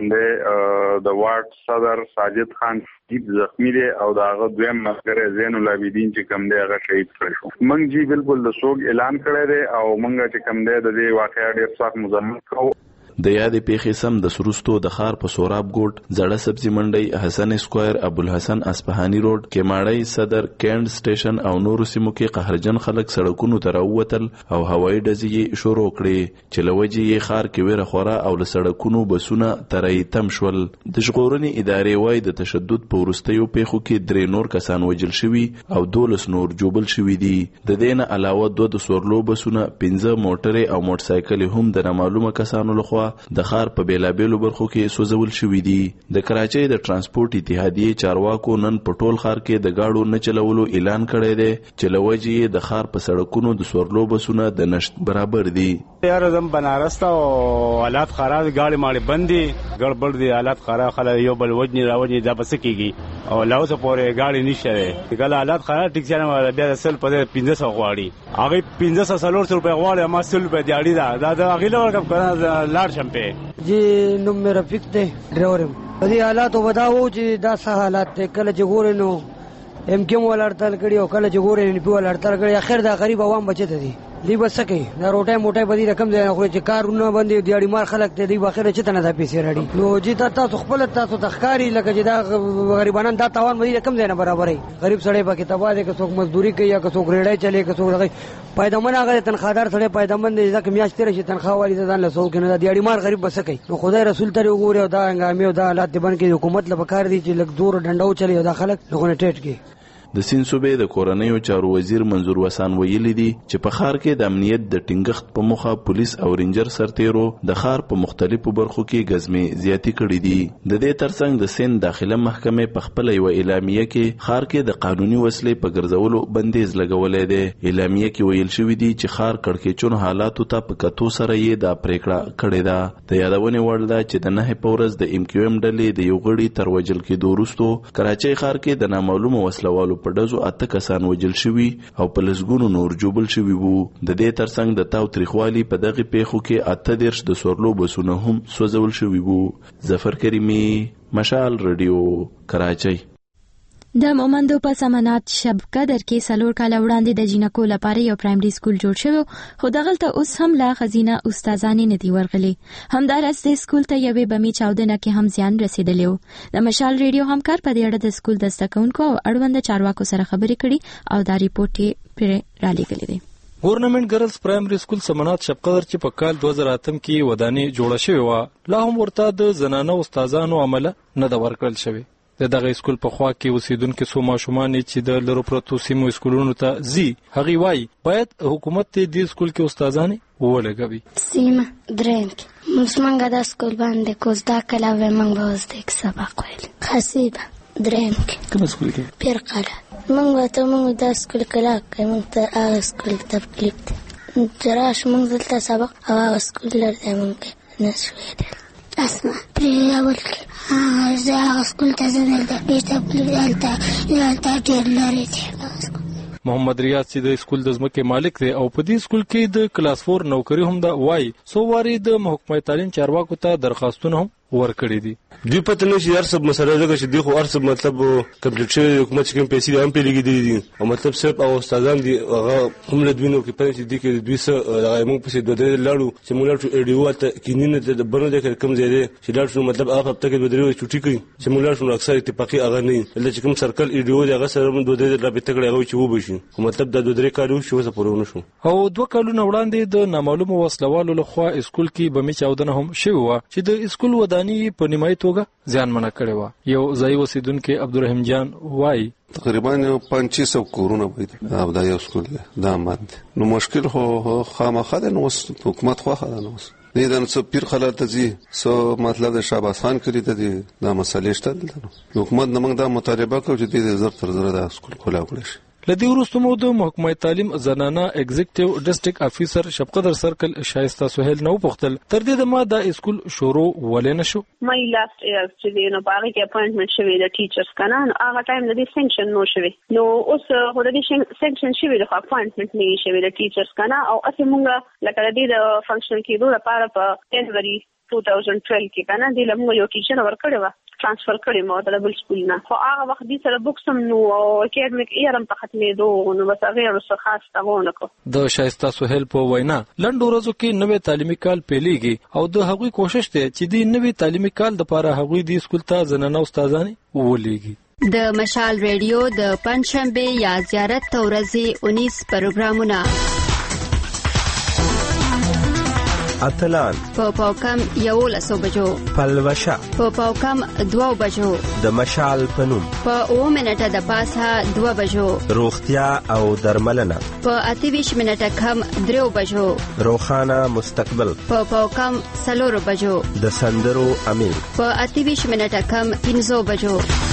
کې د وارډ صدر ساجد خان زخمی دی او د هغه دویم ملګری زین العابدین چې کوم دی هغه شهید کړی شو. موږ جی بالکل د سوګ اعلان کړی دی او موږ چې کوم دی د دې واقعیا ډیر سخت مذمت کوو. د یادې پیښې سم د سروستو د ښار په سوراب ګوټ، زړه سبزي منډۍ، حسن اسکوایر، ابوالحسن اصفهاني روډ، کیماړی، صدر، کینډ سټیشن او نورو سیمو کې قهرجن خلک سړکونو ته راووتل او هوایي ډزې شروع کړې چې له وجې یې ښار کې ویره خوره او له سړکونو بسونه ترې تم شول. د ژغورنې ادارې وایي د تشدد په وروستیو پیښو کې 3 نور کسان وژل شوي او 12 نور جوبل شوي دي. د دې نه علاوه 2 د سورلو بسونه، 15 موټرې او موټرسایکل هم د نامعلومه کسانو لخوا د ښار په بیلابیلو برخو کې سوځول شوي دي. د کراچۍ د ترانسپورت اتحادیې چارواکو نن په ټول ښار کې د گاډو نه چلولو اعلان کړی دی چې له وجې یې د ښار په سړکونو د سورلو بسونه د نشت برابر دي. یار زم بنارس ته حالات خراب، گاډي ماړي بندي، ګړبړ دي، حالات خراب، خلک یو بل وجني راوجني دا بس کیږي او لاوس پورې گاډي نشته. کله حالات خراب ټیک ځنه بیا د سل په 1500 غواړي، هغه 1500 روپے غواړي، ما سل په دیاړي دا هغه لور کم کنه لاړ شم په جی نوم مې رفیق دی، ډرایور یم. په دې حالاتو بداو چې دا څه حالات دی، کله چې ګورې نو ام کېم ولړتل کړي او کله چې ګورې نه په ولړتل کړي. اخر دا غریب عوام بچت دي، دی بس کوي دا روټه موټه بدی رقم دی خو چې کارونه باندې دیاړي مار خلک ته دی واخره چې تنه دا پیسې راړي. نو چې تاسو خپل تاسو تخکاری لکه چې دا غریبانان دا تاوان بدی رقم دی نه برابرې. غریب سړی پکې تبا دي که څوک مزدوري کوي یا که څوک ریړای چلی که څوک دغه پایدمن هغه تنخوادار سړی پایدمن دی ځکه میاشتې راشي تنخواه والی ځان له څوک نه دیاړي مار غریب بس کوي. نو خدای رسول ته وګوري او دا هنګامي او دا حالات باندې کې حکومت له بکار دي چې لک زور ډنډاو چلی او دا خلک لغونه ټیټ کی. د سیند صوبې د کورنیو چارو وزیر منظور وسان ویلي دي چې په ښار کې د امنیت د ټینګښت په موخه پولیس او رینجر سرتیرو د ښار په مختلفو برخو کې غزمې زیاتې کړې دي. د دې ترڅنګ د سیند داخله محکمې په خپل یو اعلامیه کې ښار کې د قانوني وسلې په ګرځولو بندیز لګولې ده. اعلامیه کې ویل شوی دی چې ښار کړکېچونو حالاتو ته په کتو سره یې دا پریکړه کړې ده. د یادونې وړ ده چې د 9 په ورځ د MQM ډلې د یو غړي تر وژل کېدو وروسته کراچۍ ښار کې د نامعلومه وسلوالو په ډزو 8 کسان وژل شوي او په لسګونو نور جوبل شوي وو. د دې ترڅنګ د تاوتریخوالي په دغه پیښو کې 18 د سورلو بسونه هم سوځول شوي وو. ظفر کریمی، مشال رادیو، کراچۍ. د مومندو په سمنات شب قدر کې 4 کال وړاندې د جینکو لپاره یو پرایمري سکول جوړ شوی، خو دغلته اوس هم لا خزینه استادان نه دی ورغلي. همدارس د سکول ته یوې بمی چاودنه کې هم زیان رسیدلی و. د مشال ریډیو همکار په دې اړه د سکول د زدهکوونکو او اړوند چارواکو سره خبرې کړي او دا ریپورت یې پر را لېږلی دی. ګورنمنت ګرلز پرایمري سکول سمنات شب قدر چې په کال 2008 کې ودانې جوړه شوې و، لا هم ورته د زنانه استادانو عمله نه د ورکړل شوی. د دغه سکول په خوا کې اوسیدونکو څو ماشومان چې د لرو پرتو سیمو سکولونو ته ځي، هغه وايي باید حکومت دې سکول کې استادان ولګوي. سیمه درېم کې موږ د سکول باندې کوز دا کله و موږ به اوس د سبق ویل. خاصیبه درېم کې کوم سکول کې پیر قاله موږ د سکول کله کوم ته هغه سکول تفکیک جراش موږ دلته سبق او هغه سکول لرته موږ نه شویدل. اسمع پری اول کې زه هغه سکول ته ځم د دلته ډېر لري دي. محمد ریاض چې د سکول د ځمکې مالک دی او په دې سکول کې د کلاس 4 نوکری هم دا وایي څو واري د محکمه تعلیم چارواکو ته درخواستونه هم ورکړي دي. دوی پته نشي هر څه مسله ده چې دی خو هر څه مطلب کمپلیټ شوی حکومت چې کوم پیسې هم پیلېږي دي او مطلب صرف او استادان دي هغه هم له دوی نو کې پېښې دي کې دوی څه هغه موږ په دوه درې لاړو چې موږ لاړو ایډیو ته کینینه د بنو د کوم ځای دی چې لاړو مطلب هغه هفته کې دوه درې چټي کوي چې موږ لاړو اکثر اتفاقی هغه نه لکه چې کوم سرکل ایډیو هغه سره موږ دوه درې رابطه کړې هغه چې وبشي مطلب د دوه درې کارو شو څه پرونه شو. او 2 کالونه وړاندې د نامعلومه وسلوالو لخوا سکول کې بمې چاودنه هم شوی و چې د سکول ودانې ودانی په نیمایي توګه زیانمنه کړې وه. یو ځایي اوسیدونکي عبدالرحیم جان وایي تقریبا 500 کورونه وي او دا یو سکول دا ماند نو مشکل خو خامخا ده. نو حکومت خو خاله نو دې د څو پیر خلات دي سو مطلب د شاباس خان کړی ته دا مسلې شته دي. حکومت نمنګ دا مطالبه کوي چې دې زر تر زر دا سکول خلاو کړي شي. لدی وروسته مو د محکمه تعلیم زنانه ایگزیکټیو ډسټریکټ افیسر شفقدر سرکل شایسته سہیل نو پختل تر دې د ما د اسکول شروع ولې نشو. مې لاست ایئر چې نو باغ کې اپاینټمنټ شوی د ټیچرز کنه هغه ټایم د دې سنکشن نو شوی نو اوس هو د دې سنکشن شوی د اپاینټمنټ نه شوی د ټیچرز کنه او اته مونږه لکه د دې فنکشن کې دوه لپاره په جنوري 2012 کې کنه د لمو یو ټیچر ورکړی و ترانسفر کړی مو د بل سکول نه خو هغه وخت دې سره بوکسم نو اکیډمیک ایرم په ختمې دوه نو بس هغه ورسره خاص تاونه کو. د شایسته سہیل په وینا لنډو ورځو کې نوې تعلیمي کال پیلېږي او د هغوی کوشش ته چې د نوې تعلیمي کال د لپاره هغوی د سکول ته زنانه استادان ولېږي. د مشال ریډیو د پنځشنبه یا زیارت تورزي 19 پروګرامونه اتلان په پاوکم 11 بجو پلوشا په پاوکم 2 بجو د مشال پنوم په 2 منټه د پاسه 2 بجو روغتیا او درملنه په 28 منټه کم 3 بجو روخانه مستقبل په پاوکم 4 بجو د سندرو امیر په 28 منټه کم 15 بجو.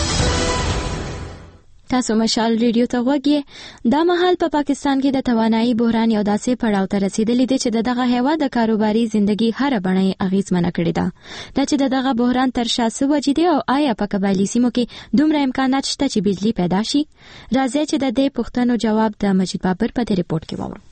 تاسو مشال ریډیو ته وګورئ. دا مهال په پاکستان کې د توانایي بحران یو داسې پړاو ته رسیدلی دی چې دغه هیواد د کاروباري ژوندۍ هر بڼه اغیزمنه کړې ده. دا چې دغه بحران تر شا څه وجې دی او آیا په قبایلي سیمو کې دومره امکانات شته چې بجلی پیدا شي؟ راځئ چې د دې پوښتنو جواب د مجید بابر په دې ریپورت کې واورو.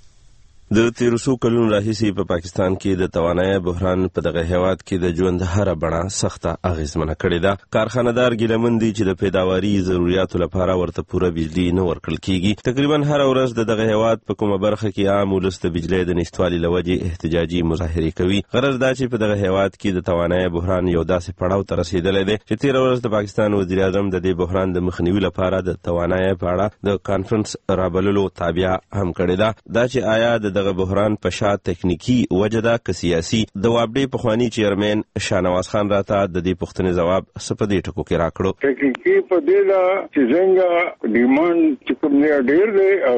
د 1300 کلونو راهیسې په پاکستان کې د توانایي بحران په دغه هیواد کې د ژوند هر بڼه سخته اغیزمنه کړې ده. کارخانه‌دار ګیلمن دي چې د پیداواري ضرورتو لپاره ورته پوره بجلی نه ورکړل کیږي. تقریبا هر ورځ د دغه هیواد په کومه برخه کې عام ولس د بجلی د نشټوالي لوجې احتجاجي مظاهرې کوي. غرض دا چې په دغه هیواد کې د توانایي بحران یو داسې پړاو ته رسیدلی دی چې 13 ورځ د پاکستان وزیر اعظم د دې بحران د مخنیوي لپاره د توانایي په اړه د کانفرنس رابللو تابع هم کړی ده. دا چې آیا دغه بحران په شا تکنیکی وجه ده که سیاسي؟ د وابډې پخوانی چیرمن شاهنواز خان راته د دې پوښتنې جواب سپدې ټکو کې راکړو. تکنیکی په دې دا چې څنګه ډیماند چې کوم نه ډیر دی او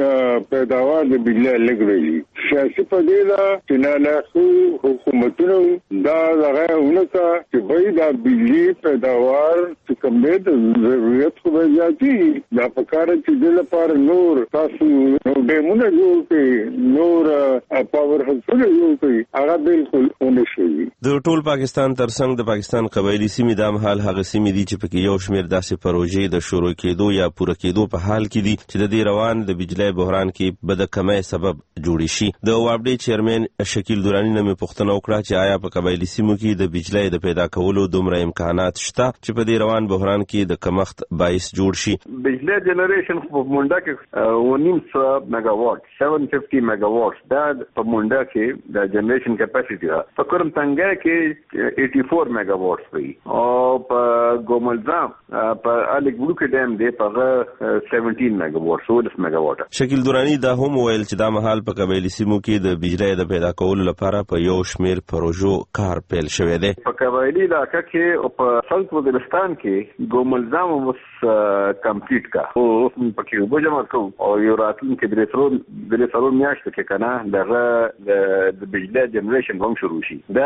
د پیداوار د بجلی لګوي. سیاسي په دې دا چې نه له حکومتونو دا هغه ونکه چې به دا بجلی پیداوار چې کوم د ضرورت خو به زیاتی دا په کار چې د لپاره نور تاسو نو ډیمونه جوړ کړئ نور پاور هڅونه یو کوي هغه بالکل ونشي. د ټول پاکستان ترڅنګ د پاکستان قبایلی سیمې د مهال هغه سیمې دي چې پکې یو شمېر داسې پروژې د شروع کېدو یا پوره کېدو په حال کې دي چې د دې روان د بجلی بحران کې بد کمۍ سبب جوړ شي. د وابډې چیرمن شکیل دورانی نه پوښتنه وکړه چې آیا په قبایلی سیمو کې د بجلی د پیدا کولو دومره امکانات شته چې په دې روان بحران کې د کمښت باعث جوړ شي. بجلی جنریشن په مونډه کې 19 میگا واټ 750 میگا واټ دا په مونډه کې د جنریشن کیپاسټي ده. په کرم تنګه کې 84 میگا واټس وي او په ګوملزام په الګ بلوک ډیم دی په 17 میگا واټس 16 میگا واټ. شکیل دورانی دا هم ویل چې دا مهال په قبایلی سیمو کې د بجلی د پیدا کولو لپاره په یو شمېر پروژو کار پیل شوی دی. په قبایلی علاقه کې او په ساوث وزیرستان کې ګوملزام اوس کمپلیټ کا او پکې وبجما کو او یو راتلون کې درې سرو میاشتې کې کنه دغه د بجلی جنریشن هم شروع شي. دا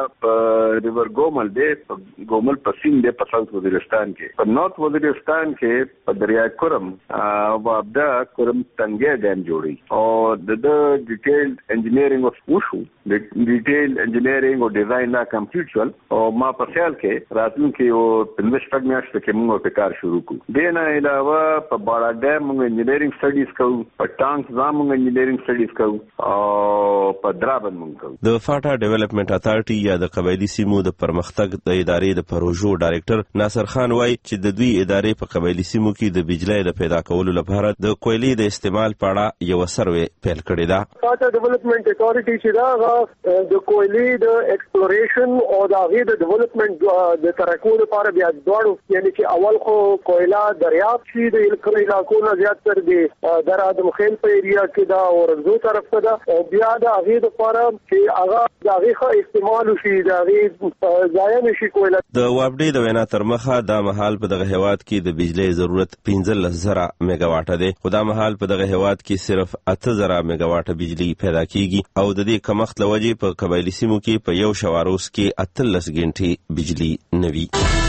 په ریور ګومل دی په ګومل په سیند دی په ساوث وزیرستان کې. په نارث وزیرستان کې په دریای کرم او وابدا کرم تنګه ډیم جوړي او د ډیټیل انجینیرینګ او وشو د ډیټیل انجینیرینګ او ډیزاین لا کمپلیټ شول او ما په خیال کې راتلون کې او پنځه میاشتې کې موږ په کار شروع کړو. د نه علاوه په باړا ډیم موږ انجینیرینګ سټډیز کوو په ټانک ځام موږ انجینیرینګ سټډیز کوو او په درابن موږ کوو. د فاټا ډیولپمنٹ اتارټي یا د قبایلی سیمو د پرمختګ د ادارې د پروژو ډایریکټر ناصر خان وایي چې د دوی ادارې په قبایلی سیمو کې د بجلی د پیدا کولو لپاره د کویلې د استعمال په اړه یو سروې پیل کړی ده. فاټا ډیولپمنٹ اتارټي چې دا د کویلې د ایکسپلوریشن او د هغې د ډیولپمنٹ د ترقو لپاره بیا دواړو یعنی چې اول خو کویلا دریاب شي د علاقو نه زیات تر دی در ادم خیل په ایریا کې دا اورنګ یو طرف ته او بیا د هغه د لپاره چې هغه د هغه استعمال شي د هغه ځای نشي کولای. د وابډي د وینا تر مخه دا مهال په دغه هیواد کې د بجلی ضرورت 15,000 میگا واټه دی، خو دا مهال په دغه هیواد کې صرف 8,000 میگا واټه بجلی پیدا کیږي او د دې کمښت لوجې په قبایلی سیمو کې په یو شواروس کې 18 غنټې بجلی نوي.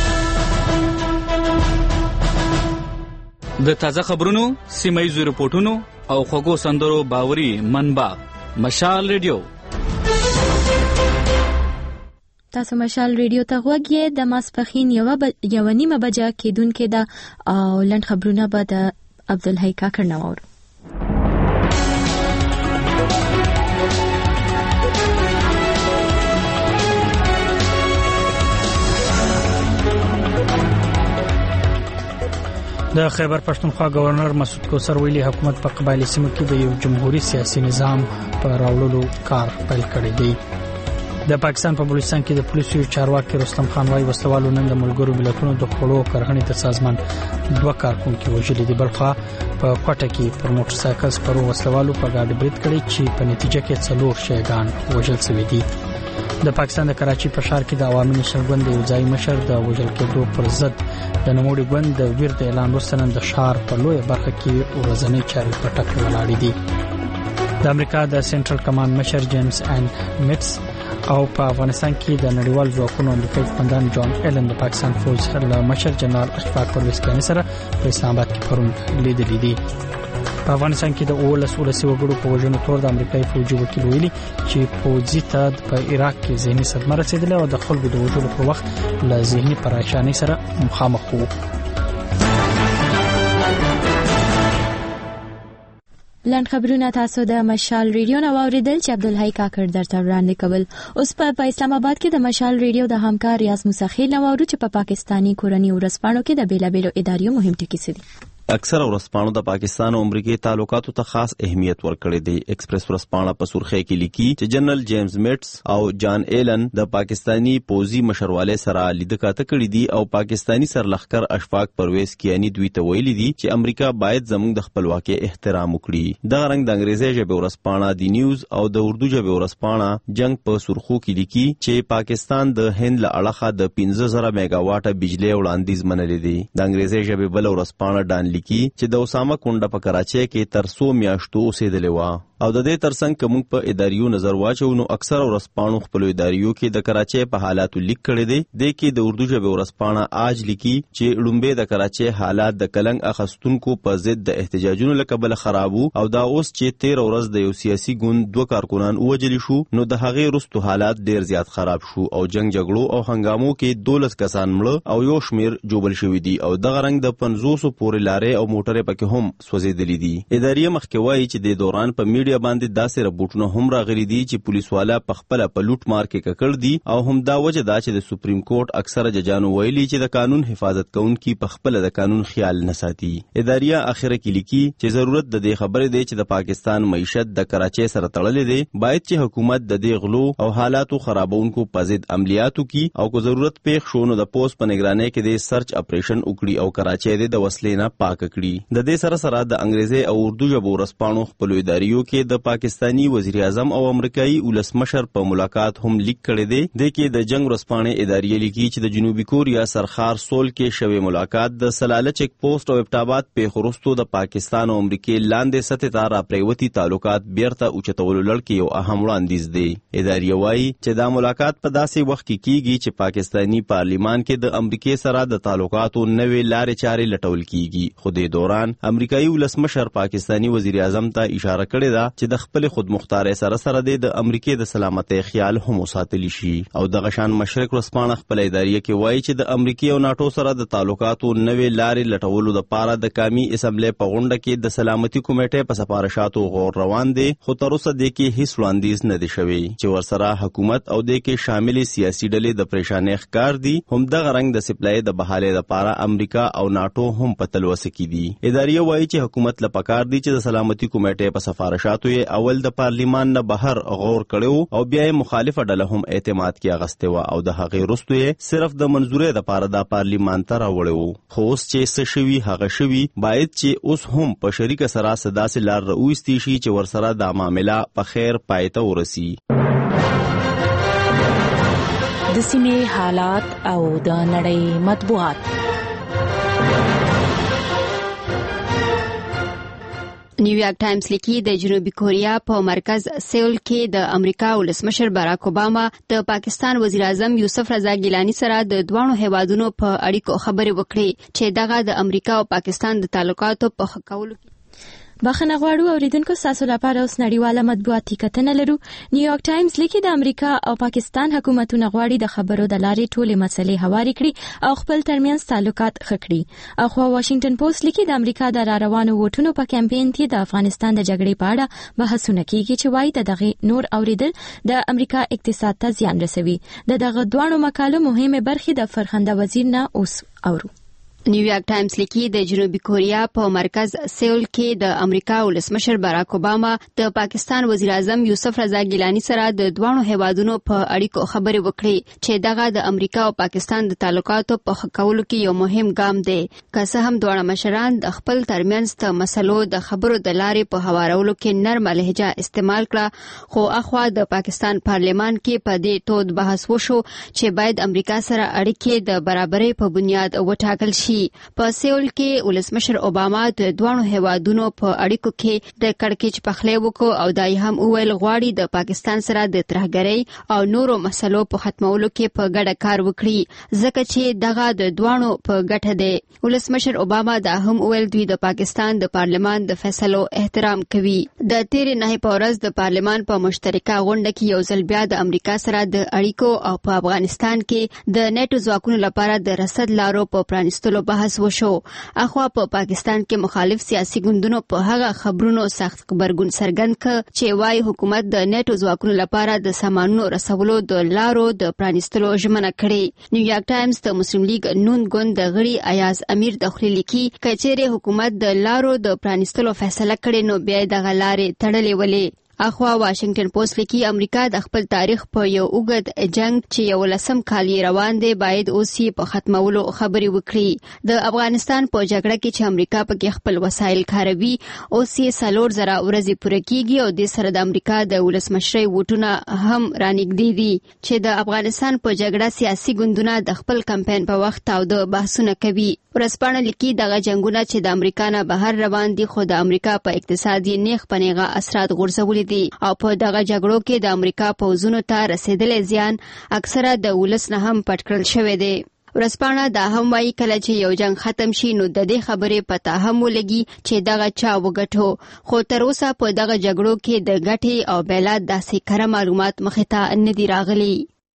د تازه خبرونو، سیمایي رپورټونو او خوږو سندرو باوري منبع مشال ریډیو. تاسو مشال ریډیو ته غوږی د ماسپخین یو نیمه بجه کېدونکې ده او لنډ خبرونه به د عبدالحی کاکړ نه واورو. د خیبر پښتونخوا گورنر مسعود کوثر ویلي حکومت په قبایلی سیمو کې د یو جمهوریت سیاسي نظام په راوړلو کار پیل کړی دی. د پاکستان په بلوچستان کې د پولیسو چارواکي رستم خان وايي وسلوالو نن د ملګرو ملتونو د خوړو کرهڼې د سازمان 2 کارکونکو وژلي دي. بلخوا په کوټه کې پر موټر سایکل سپرو وسلوالو په ګاډي برید کړی چې په نتیجه کې 4 شیعاګان وژل شوي دي. د پاکستان د کراچي په ښار کې د عوامي نشر ګوند یو ځای مشر د وژل کېدو پر ضد د نوموړي ګوند د ویرد اعلان وروسته نن د ښار په لویه برخه کې ورځنی چارې په ټکر ولاړې دي. د امریکا د سنټرل کمانډ مشر جیمز ان میټس او په افغانستان کې د نړیوال ځواکونو امریکایي قومندان جان ایلن د پاکستان فوج له مشر جنرال اشفاق پرویز کانی سره په اسلام آباد کې پرون لیدلې دي. په افغانستان کې د 19 وګړو په وژنو تور د امریکایي فوجي وکیل ویلي چې فوجي ته په عراق کې ذهني صدمه رسیدله او د خلکو د وژلو پر وخت له ذهني پریشانی سره مخامخ وو. لاند خبرونه تاسو د مشال ریډیو نو اوریدل چې عبدالحی کاکړ درته وړاندې کول. اوس په اسلام آباد کې د مشال ریډیو د همکار ریاض موسیخیل نو اورو چې په پاکستانی کورنۍ ورځپاڼو کې د بیلابېلو اداریو مهم ټکي سدي. اکثر ورځپاڼو د پاکستان او امریکای تعلقاتو ته خاص اهمیت ورکړی دی. ایکسپریس ورځپاڼه په سرخی کې لیکي چې جنرال جیمز میټس او جان ایلن د پاکستانی پوزي مشرواله سره لیدکاته کړی دي او پاکستانی سرلخکر اشفاق پرویز کیانی دوی ته ویلي دي چې امریکا باید زموږ د خپلواکۍ احترام وکړي. دغه رنګ د انګریزي ژبې ورځپاڼه دی نیوز او د اردو ژبې ورځپاڼه جنگ په سرخو کې لیکي چې پاکستان د هند له اړخه د 15,000 میگا واټه بجلی وړاندیز منلې دي. د انګریزي ژبې بل ورځپاڼه ډان لیکي چې د اسامه کونډه په کراچۍ کې تر 100 میاشتو اوسېدلې و او د دې ترڅنګ کوم په اداریو نظر واچو نو اکثر ورځپاڼو خپل اداریو کې د کراچۍ په حالاتو لیک کړي دي. د کې د اردو ژبې ورځپاڼه آج لیکي چې لومبه د کراچۍ حالات د کلنګ اخستونکو په ضد د احتجاجونو لکبل خرابو او دا اوس چې 13 ورځ د یو سیاسي ګوند 2 کارکونان وژل شو نو د هغه وروسته حالات ډیر زیات خراب شو او جنگ جګړو او هنګامو کې 12 کسان مړ او یو شمیر جوبل شوی دي او دغه رنګ د 500 پورې لارې او موټرې پکې هم سوځېدلې دي. ادارې مخکې وایي چې د دوران په میډیا باندې داسې رپورټونه هم راغلي دي چې پولیس والا په خپل په لوټ مار کې ککړ دي او هم دا وجه دا چې د سپریم کورټ اکثره ججانو ویلي چې د قانون حفاظت کوونکي په خپل د قانون خیال نه ساتي. اداریا اخره کې لیکي چې ضرورت د دې خبرې دی چې د پاکستان معیشت د کراچۍ سره تړلې دی. باید چې حکومت د دې غلو او حالاتو خرابونکو په ضد عملیاتو کې او کو ضرورت پیښ شو نو د پوس په نگرانی کې د سرچ اپریشن وکړي او کراچۍ د وسلې نه پاک کړي. د دې سره د انګریزي او اردو ژبو ورځپاڼو خپل اداریو کې د پاکستانی وزیر اعظم او امریکایي ولسمشر په ملاقات هم لیک کړی دی. د کې د جنگ ورځپاڼې ادارې لیکي چې د جنوبي کوریا سرخار سول کې شوی ملاقات د سلاله چیک پوسټ او ابټاباد په خروستو د پاکستان او امریکای لاندې سطح ته را پریوتی تعلقات بیرته اوچتولو لړ یو اهم وړاندیز دی. ادارې وایي چې دا ملاقات په داسې وخت کې کیږي چې پاکستانی پارلیمان کې د امریکای سره د تعلقاتو نوې لارې چارې لټول کیږي. خو د دوران امریکایي ولسمشر پاکستانی وزیر اعظم ته اشاره کړې ده چې د خپل خودمختارۍ سره د امریکای د سلامتۍ خیال هم وساتلی شي او د غشان مشرق ورځپاڼه خپل ادارې کې وایي چې د امریکای او ناتو سره د تعلقاتو نوې لارې لټولو لپاره د قومي اسمبلی په غونډه کې د سلامتۍ کمیټې په سفارشاتو غور روان دي. خو تر اوسه د کې هیڅ وړاندیز نه دی شوی چې ورسره حکومت او د کې شامل سیاسي ډلې د پریشانۍ ښکار دي. هم د غرنګ د سپلای د بحالې لپاره امریکا او ناتو هم په تلوسه کې دي. ادارې وایي چې حکومت لپاره دی چې د سلامتۍ کمیټې په سفارشات مذاکراتو یې اول د پارلیمان نه بهر غور کړو او بیا یې مخالفه ډله هم اعتماد کې اغسته و او د هغې وروسته یې صرف د منظورې لپاره د پارلیمان ته راوړو. خو اوس چې څه شوي هغه شوي، باید چې اوس هم په شریکه سره داسې لار راوستي شي چې ورسره دا معامله په خیر پای ته ورسي. د سیمې حالات او د نړۍ مطبوعات. نیویارک ټایمز لیکي د جنوبي کوریا په مرکز سیول کې د امریکا ولسمشر باراک اوباما د پاکستان وزیر اعظم یوسف رضا ګیلانی سره د دوه هیوادونو په اړیکو خبرې وکړې چې دغه د امریکا او پاکستان د تعلقاتو په ښه کولو بخښنه غواړو اوریدونکو تاسو لپاره اوس نړیواله مطبوعاتي کتنه لرو. نیویارک ټایمز لیکي د امریکا او پاکستان حکومتونه غواړي د خبرو د لارې ټولې مسلې هواري کړي او خپل ترمنځ تعلقات ښه کړي. اخوا واشنگټن پوسټ لیکي د امریکا د راروانو ووټونو په کمپاین کې د افغانستان د جګړې په اړه بحثونه کیږي چې وايي د دغه نور اوریدل د امریکا اقتصاد ته زیان رسوي. دغه دوه مقالو مهمه برخې د فرخنده وزیر نه اوس اورو. نیویارک ټایمز لیکي د جنوبي کوریا په مرکز سیول کې د امریکا ولسمشر باراک اوباما د پاکستان وزیر اعظم یوسف رضا ګیلانی سره د دوه هیوادونو په اړیکو خبرې وکړې چې دغه د امریکا او پاکستان د تعلقاتو په ښه کولو کې یو مهم ګام دی. که څه هم دواړه مشران د خپل ترمنځ د مسلو د خبرو د لارې په هوارولو کې نرمه لهجه استعمال کړه، خو اخوا د پاکستان پارلیمان کې په دې تود بحث وشو چې باید امریکا سره اړیکې د برابرۍ په بنیاد وټاکل شي. په سیول کې ولسمشر اوباما د دوه هیوادونو په اړیکو کې د کړکېچ پخلی وکړ او دای هم وویل غواړي د پاکستان سره د ترهګرۍ او نورو مسلو په ختمولو کې په ګډه کار وکړي ځکه چې دغه د دوه په ګټه دی. ولسمشر اوباما دا هم وویل دوی د پاکستان د پارلیمان د فیصلو احترام کوي. د تیرې نه په ورځ د پارلیمان په مشترکه غونډه کې یو ځل بیا د امریکا سره د اړیکو او په افغانستان کې د نیټو ځواکونو لپاره د رسد لارو په پرانیستلو بحث وشو. اخوا په پاکستان کې مخالف سیاسي ګوندونو په هغه خبرونو سخت خبرګون څرګند کړ چې وايي حکومت د نیټو ځواکونو لپاره د سامانونو رسولو د لارو د پرانیستلو ژمنه کړې. نیویارک ټایمز د مسلم لیگ نون ګوند د غړي ایاز امیر دخلی لیکي کچېره حکومت د لارو د پرانیستلو فیصله کړې نو بیا د غلارې تړلې ولې. اخوا واشنگټن پوسټ لیکي امریکا د خپل تاریخ په یو اوږد جنگ چې یو لسم کال روان دی باید اوس یې په ختمولو خبرې وکړي. د افغانستان په جګړه کې چې امریکا پکې خپل وسایل کاروي اوس یې 4,000 ورځې پوره کیږي او د سره د امریکا د ولسمشرۍ ووټونه هم رانږدې دي چې د افغانستان په جګړه سیاسي ګوندونه د خپل کمپاین په وخت او د بحثونه کوي. ورځپاڼه لیکي دغه جنگونه چې د امریکا نه بهر روان دي خو د امریکا په اقتصادي نیغ پنیغه اثرات غورځولي دي او په دغه جګړو کې د امریکا پوځونو ته رسیدلې زیان اکثره د ولس نه هم پټ کړل شوی دی. ورځپاڼه دا هم وايي کله چې یو جنگ ختم شي نو د دې خبرې پته هم ولګي چې دغه چا وګټو، خو تر اوسه په دغه جګړو کې د ګټې او بیلات داسې کره معلومات مخې ته نه دي راغلي.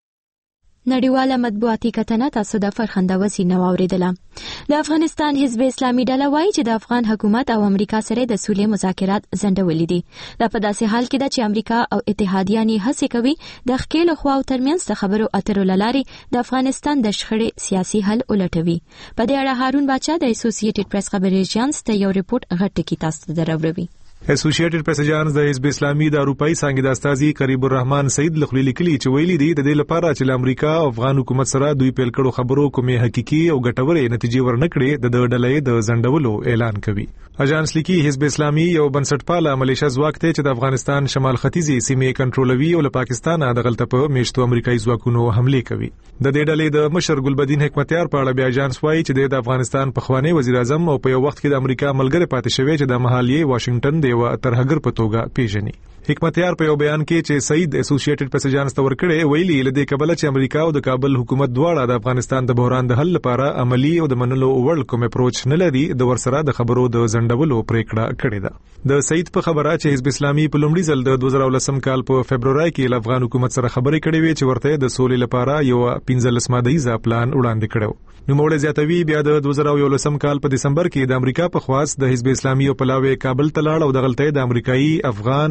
نړیواله مطبوعاتي کتنه تاسو د فرخنده وزیر نو اوریدله. د افغانستان حزب اسلامي ډله وایي چې د افغان حکومت او امریکا سره د سولې مذاکرات ځنډولې دي. دا په داسې حال کې ده چې امریکا او اتحادیان هڅې کوي د ښکېلو خواو ترمنځ د خبرو اترو لارې د افغانستان د شخړې سیاسي حل ولټوي. په دې اړه هارون باچا د اسوسییټډ پریس خبري ایجنس ته یو ریپورت غټ ټکی تاسو ته دراوړي. اسوسییټډ پریس ایجنس د حزب اسلامي د اروپאי څنګه د استاذي قریب الرحمن سید لخلی لیکلي چې ویلي دي د دې لپاره چې امریکا او افغان حکومت سره دوی پیل کړو خبرو کومې حقيقي او ګټورې نتیجې ورنکړي د ډلې د زندولو اعلان کوي. اجانس لیکي حزب اسلامي یو بنسټپاله ملیشه ځواک ته چې د افغانستان شمال ختیځي سیمې کنټرولوي او له پاکستان د غلطه په میشتو امریکایي ځواکونو حمله کوي. د دې ډلې د مشر ګلبدین حکمتیار په اړه بیا اجانس وایي چې د افغانستان پخوانی وزیر اعظم او په یو وخت کې د امریکا ملګری پاتې شوی چې د محلي واشنگټن دی و ترهګر په توګه پیژني. حکمتیار په یو بیان کې چې سعید اسوسییټډ پریس ایجنس ته ورکړی ویلي لدې کبل چې امریکا او د کابل حکومت دواړه د افغانستان د بحران د حل لپاره عملی او د منلو وړ کوم اپروچ نه لري د ورسره د خبرو د زندولو پریکړه کړې ده. د سعید په خبره چې حزب اسلامي په لومړي ځل د 2019 کال په فبرवरी کې له افغان حکومت سره خبرې کړې وې چې ورته د سولې لپاره یو 15 مادهیزه پلان وړاندې کړو. نو موږ زیاتوي بیا د 2019 کال په دسمبر کې د امریکا په خواست د حزب اسلامي او پلاوی کابل ته لاړ او د غلطۍ د امریکایي افغان او ناتو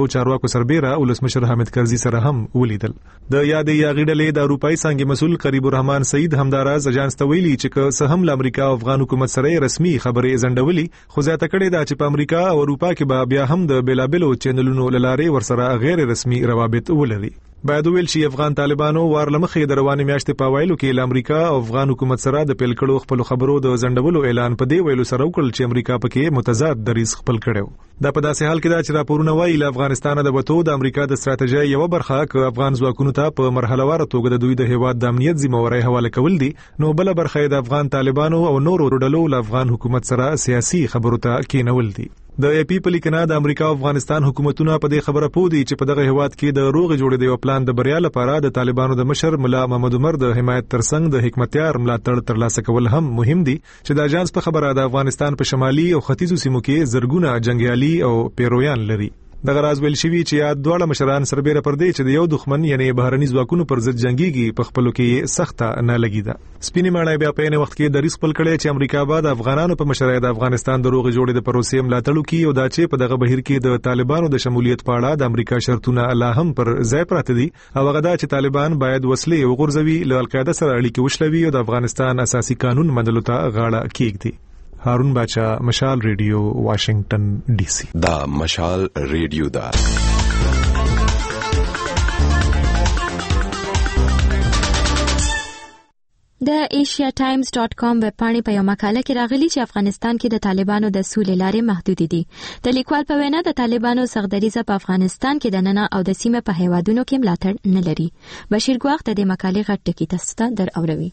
ډلو چارواکو سربېره ولسمشر حامد کرزي سره هم ولیدل. د یادې یاغي ډلې د اروپאי څنګه مسول قریب الرحمن سعید همداراز اجانس ته ویلي چې که څه هم له امریکا او افغان حکومت سره رسمي خبرې زندولي، خو زیاته کړې ده چې په امریکا او اروپا کې به بیا هم د بیلابلو چینلونو لارې ورسره غیر رسمي روابط ولري. باید ویل شي افغان طالبانو وارلمخې د روانې میاشتې په وایلو کې له امریکا او افغان حکومت سره د پیل کړو خپل خبرو د زندولو اعلان په دی ویلو سره وکړل چې امریکا پکې متضاد دریځ خپل کړو. دا په داسې حال کې ده چې راپورونه وایي له افغانستان د وټو د امریکا د ستراتیژۍ یو برخه ک افغان ځواکونو ته په مرحله وار توګه د دوی د هیواد د امنیت ذمہواری حواله کول دي، نو بل برخه د افغان طالبانو او نورو ډلو له افغان حکومت سره سیاسي خبرو ته کېنول دي. د اپی په لیکنه د امریکا او افغانستان حکومتونه په دې خبره پوه دي چې په دغه هیواد کې د روغ جوړې دی پلان د بریا لپاره د طالبانو د مشر ملا محمد عمر د حمایت ترڅنګ د حکمتیار ملاتړ ترلاسه کول هم مهم دي چې د اجانس په خبره د افغانستان په شمالي او ختیځو سیمو کې زرګونه جنگیالي او پیرویان لري. دغه راز ویل شوی چې یا دواړه مشران سربېره پر دې چې د یو دښمن یعنی بهرني ځواکونو پر ضد جنگيږي په خپلو کې سخته نه لګی ده. سپینې ماڼۍ بیا په یو وخت کې د ریس خپل کړي چې امریکا به د افغانانو په مشرۍ د افغانستان د روغ جوړې د پروسې ملاتړ کوي او دا چې په دغه بهیر کې د طالبانو د شمولیت په اړه د امریکا شرطونه لا هم پر ځای پراته دي او هغه دا چې طالبان باید وسلې وغورځوي، له القاعده سره اړیکې وشلوي او د افغانستان اساسي قانون منلو ته غاړه کېږدي. هارون باچا، مشال ریډیو، واشنگټن ډي سي. دا مشال ریډیو دا د asiaTimes.com ویبپاڼې په یو مقاله کې راغلي چې افغانستان کې د طالبانو د سولې لارې محدودې دي. د لیکوال په وینا د طالبانو سغدریزه په افغانستان کې د ننه او د سیمه په هیوادونو کې ملاتړ نه لري. بشیر ګواخ د دې مقالې غټ ټکی تاسو ته در اوروي.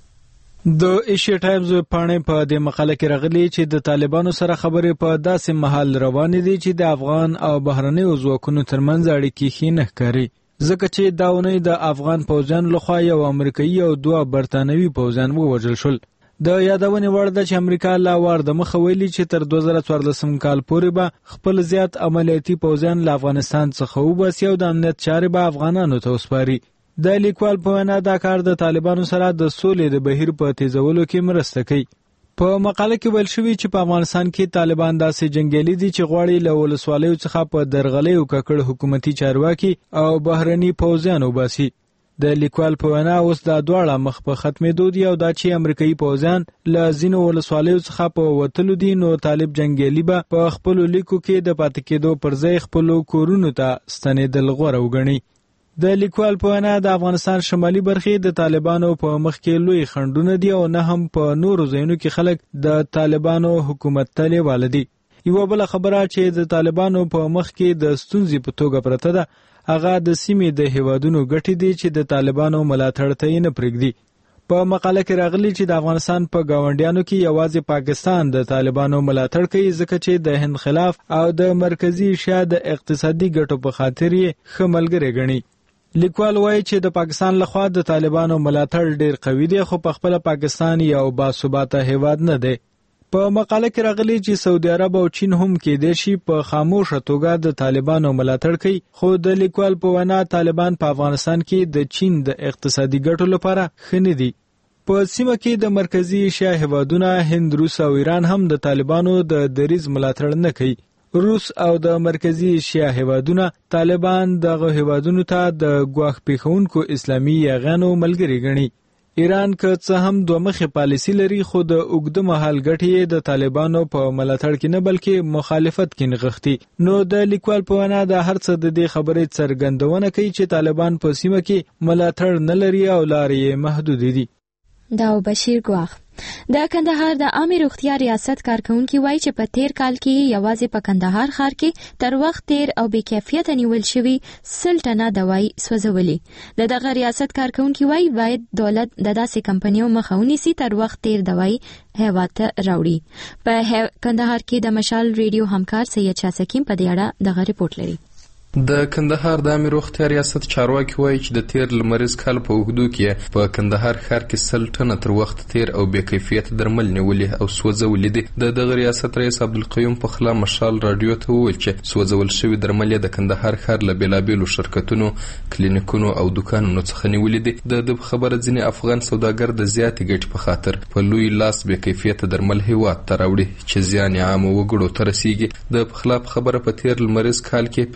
د ایشیا ټایمز ویبپاڼې په دې مقاله کې راغلي چې د طالبانو سره خبرې په داسې مهال روانې دي چې د افغان او بهرني ځواکونو ترمنځ اړیکې ښې نه ښکاري، ځکه چې دا ونې د افغان پوځیانو لخوا یو امریکایي او دوه برتانوي پوځیان ووژل شول. د یادونې وړ ده چې امریکا لا وار د مخه ویلي چې تر 2014 کال پورې به خپل زیات عملیاتي پوځیان له افغانستان څخه وباسي او د امنیت چارې به افغانانو ته وسپاري. د لیکوال په وینا دا کار د طالبانو سره د سولې د بهیر په تیزولو کې مرسته کوي. په مقاله کې ویل شوی چې په افغانستان کې طالبان داسې جنگیالي دي چې غواړي له ولسوالیو څخه په درغلۍ او ککړ حکومتي چارواکي او بهرني پوځیان وباسي. د لیکوال په وینا اوس دا دواړه مخ په ختمېدو دي او دا چې امریکایي پوځیان له ځینو ولسوالیو څخه په وتلو دي، نو طالب جنگیالي به په خپلو لیکو کې د پاتې کېدو پر ځای خپلو کورونو ته ستنېدل غوره وګڼي. د لیکوال په وینا د افغانستان شمالي برخې د طالبانو په مخ کې لوی خنډونه دي او نه هم په نورو ځایونو کې خلک د طالبانو حکومت ته لیواله دي. یوه بله خبره چې د طالبانو په مخ کې د ستونزې په توګه پرته ده هغه د سیمې د هیوادونو ګټې دي چې د طالبانو ملاتړ ته یې نه پرېږدي. په مقاله کې راغلي چې د افغانستان په ګاونډیانو کې یوازې پاکستان د طالبانو ملاتړ کوي، ځکه چې د هند خلاف او د مرکزی ایشیا د اقتصادي ګټو په خاطر یې ښه ملګری ګڼي. لیکوال وایي چې د پاکستان لخوا د طالبانو ملاتړ ډیر قوي دی، خو په خپل پاکستان یو باثباته هیواد نه دی. په مقاله کې راغلي چې سعودي عرب او چین هم کېدای شي په خاموشه توګه د طالبانو ملاتړ کوي، خو د لیکوال په وینا طالبان په افغانستان کې د چین د اقتصادي ګټو لپاره ښه نه دي. په سیمه کې د مرکزی ایشیا هیوادونه هند، روس او ایران هم د طالبانو د دریځ ملاتړ نه کوي. روس او د مرکزی ایشیا هیوادونه طالبان دغه هیوادونو ته د ګواښ پیښونکو اسلامي یاغانو ملګری ګڼي. ایران که څه هم دوه مخې پالیسي لري، خو د اوږده مهال ګټې د طالبانو په ملاتړ کې نه بلکې مخالفت کې نغښتي. نو د لیکوال په وینا د هر څه د دې خبرې څرګندونه کوي چې طالبان په سیمه کې ملاتړ نه لري او لارې یې محدودې دي. دا بشیر ګواخ. د کندهار د عامه روغتیا ریاست کارکونکو وایي چې په تیر کال کې یوازې په کندهار ښار کې تر وخت تیر او بې کیفیته نیول شوی 100 ټنه دوايي سوځولې. دغه ریاست کارکونکو وایي باید دولت د داسې کمپنیو مخه ونیسي تر وخت تیر دوايي هیواد ته راوړي. په کندهار کې د مشال ریډیو همکار سید شاه سکیم په دې اړه دغه ریپورت لري. د کندهار د عامه روغتیا ریاست چارواکي وایي چې د تیر لمریز کال په اوږدو کې په کندهار ښار کې 100 ټنه تر وخت تیر او بې کیفیته درمل نیولې او سوځولې دي. دغه ریاست رئیس عبدالقیوم په خلا مشال رادیو ته وویل چې سوځول شوي درمل د کندهار ښار له بیلابیلو شرکتونو، کلینیکونو او دکانونو څخه نیولې دي. د خبره ځینې افغان سوداګر د زیاتې ګټې په خاطر په لوی لاس بې کیفیته درمل هیواد ته راوړي چې زیان عام وګړو ته رسیږي. د خلا خبره په تیر لمریز کال کې 50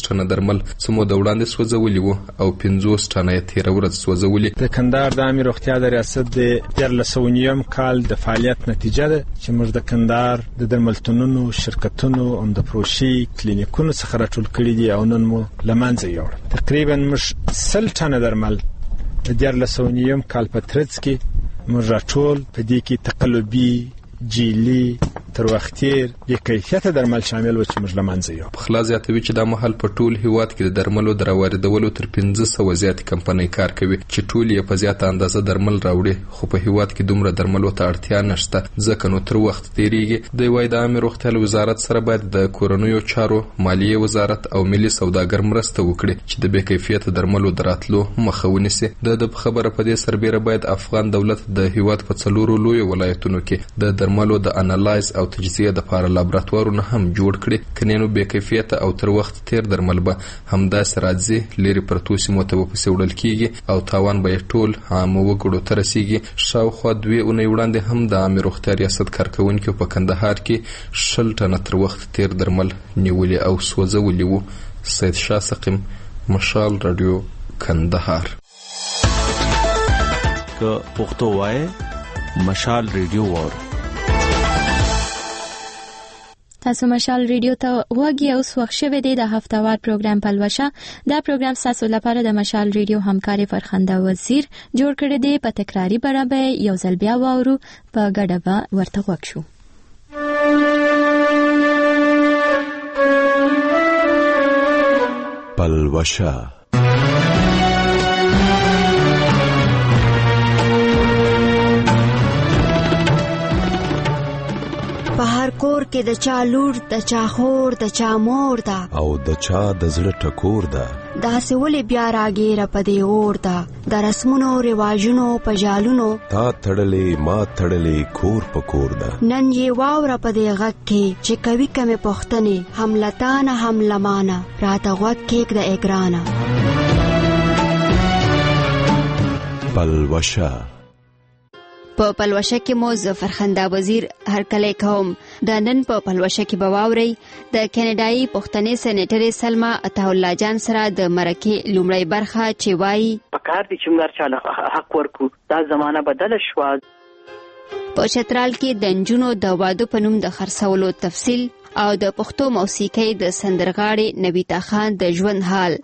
ټنه درمل سمو د وړاندې سوځولي وو او 50 ټنه یې تیر ورځ سوځولي. د کندهار د عامه روغتیا د ریاست د 1309 کال د فعالیت نتیجه ده چې موږ د کندهار د درملتونونو شرکتونو او د فروشي کلینیکونو څخه راټول کړي دي او نن مو لمنځه یوړل. تقریبا موږ 100 ټنه درمل د 1309 کال په ترڅ کې موږ راټول په دې کې تقلبي جیلی تر وختیر د کیفیت درمل شامل و چې موږ لمنځه یو. خلا زیاتوي چې د محل په ټول هیواد کې د درملو درواردولو تر 1500 زیات کمپنۍ کار کوي چې ټول یې په زیاته اندازه درمل راوړي، خو په هیواد کې دومره درملو ته اړتیا نشته ځکه نو تر وخت تیریږي. د وای د عامه روغتیا وزارت سره باید د کورونیو چارو، مالیه وزارت او ملي سوداګر مرسته وکړي چې د بې کیفیت درملو دراتلو مخه ونیسي. د خبره په دې سربېره باید افغان دولت د هیواد په څلورو لوی ولایتونو کې د درملو د انالایز او تجزیه د لپاره لابراتوارونه هم جوړ کړي، کنينو بې کیفیت او تر وخت تیر درمل به همداسې راځي لري پرتو سیمو ته په سوړل کیږي او تاوان به ټول عام وګړو ته رسیږي. شاوخوا 2 اونۍ وړاندې هم د عامه روغتیا ریاست کارکونکو په کندهار کې 100 ټنه تر وخت تیر درمل نیولي او سوځولي وو. سید شاه سقیم، مشال رادیو، کندهار. که پښتو وای مشال رادیو وور. تاسو مشال ریډیو ته وګورئ. اوس وخت شوه دی د هفتهوار پروګرام پلوشه. دا پروګرام تاسو لپاره د مشال ریډیو همکاري فرخنده وزیر جوړ کړی دی. په تکراری برابر یو ځل بیا واورو، په ګډه ورته وښو شو. پلوشه په هر کور کې د چا لور، د چا خور، د چا مور ده او د چا د زړه ټکور ده. داسې ولې بیا راګیره په دې اور ده د رسمونو رواجونو په جالونو تا تړلې ما تړلې کور په کور ده. نن یې واوره په دې غږ کې چې کوي کمې پوښتنې هم لتانه هم لمانه راته غوږ کېږده د اګرانه. پلوشه په پلوشه کې مو فرخنده وزیر هرکلی کوم. د نن په پلوشه کې به واورئ د کینیډایي پښتنې سېنیټرې سلما عطاالله جان سره د مرکې لومړی برخه چې وایي پکار دي چې موږ چاله حق ورکو، دا زمانہ بدله شوه. په چترال کې د نجونو د واده په نوم د خرڅولو تفصیل او د پښتو موسیقۍ د سندرغاړي نویتا خان د ژوند حال.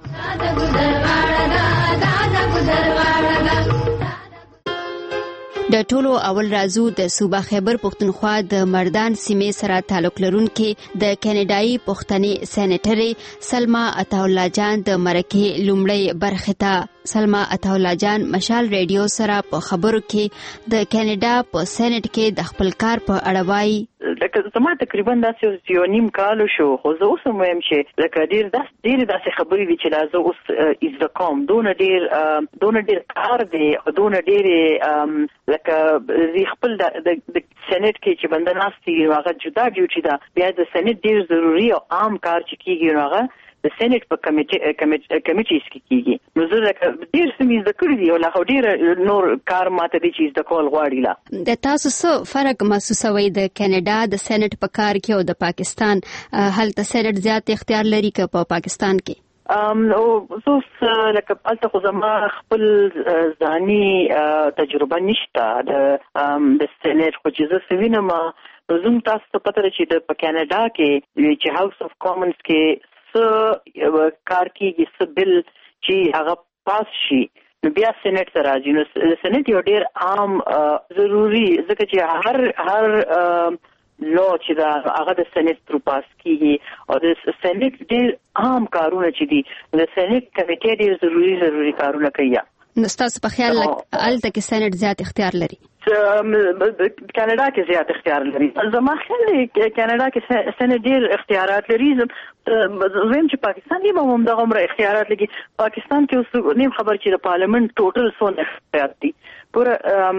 د ټولو اول رازو د صوبه خیبر پښتونخوا د مردان سیمې سره تعلق لرونکي د کینیډایي پښتنې سېنیټرې سلما عطاالله جان د مرکې لومړی برخه ته. سلما عطاالله جان مشال ریډیو سره په خبرو کې د کینیډا په سېنیټ کې د خپل کار په اړه وایي. لکه زما تقریبا داسې یو نیم کال شو، خو زه اوس هم وایم چې لکه ډېر داسې خبرې دي چې لا زه اوس زده کوم. دونه ډېر کار دی او دونه ډېرې لکه زه خپل د سېنیټ کې چې بنده ناست دي هغه جدا ډیوټي ده. بیا د سېنیټ ډېر ضروري او عام کار چې کېږي هغه د سېنیټ په کمیټیز کې کېږي. نو زه ډېر څه مې زده کړي دي او لا خو ډېر نور کار ماته دی چې زده کول غواړي. لا د تاسو څه فرق محسوسوئ د کینیډا د سېنیټ په کار کې او د پاکستان؟ هلته سېنیټ زیات اختیار لري که په پاکستان کې؟ اوس لکه هلته خو زما خپل ځاني تجربه نشته د سېنیټ، خو چې زه څه وینم زموږ تاسو ته پته ده چې په کینیډا کې چې هاوس اف کامنز کې څه کار کېږي، څه بل چې هغه پاس شي نو بیا سېنیټ ته راځي. نو سېنیټ یو ډېر عام ضروري ځکه چې هر لو چې دا هغه د سېنیټ تر پاس کېږي او د سېنیټ ډېر عام کارونه چې دي د سېنیټ کمیټې ډېر ضروري کارونه کوي. نو ستاسو په خیال هلته کې سېنیټ زیات اختیار لري؟ کاناډا کې زیات اختیار لري. زما خیال دی کاناډا کې سېنیټ ډېر اختیارات لري. زم چې پاکستان کې هم دغه عمر اختیارات لري. پاکستان کې اوس نیم خبر چې د پارلیمنت ټوټل څونه اختیارات دي. پر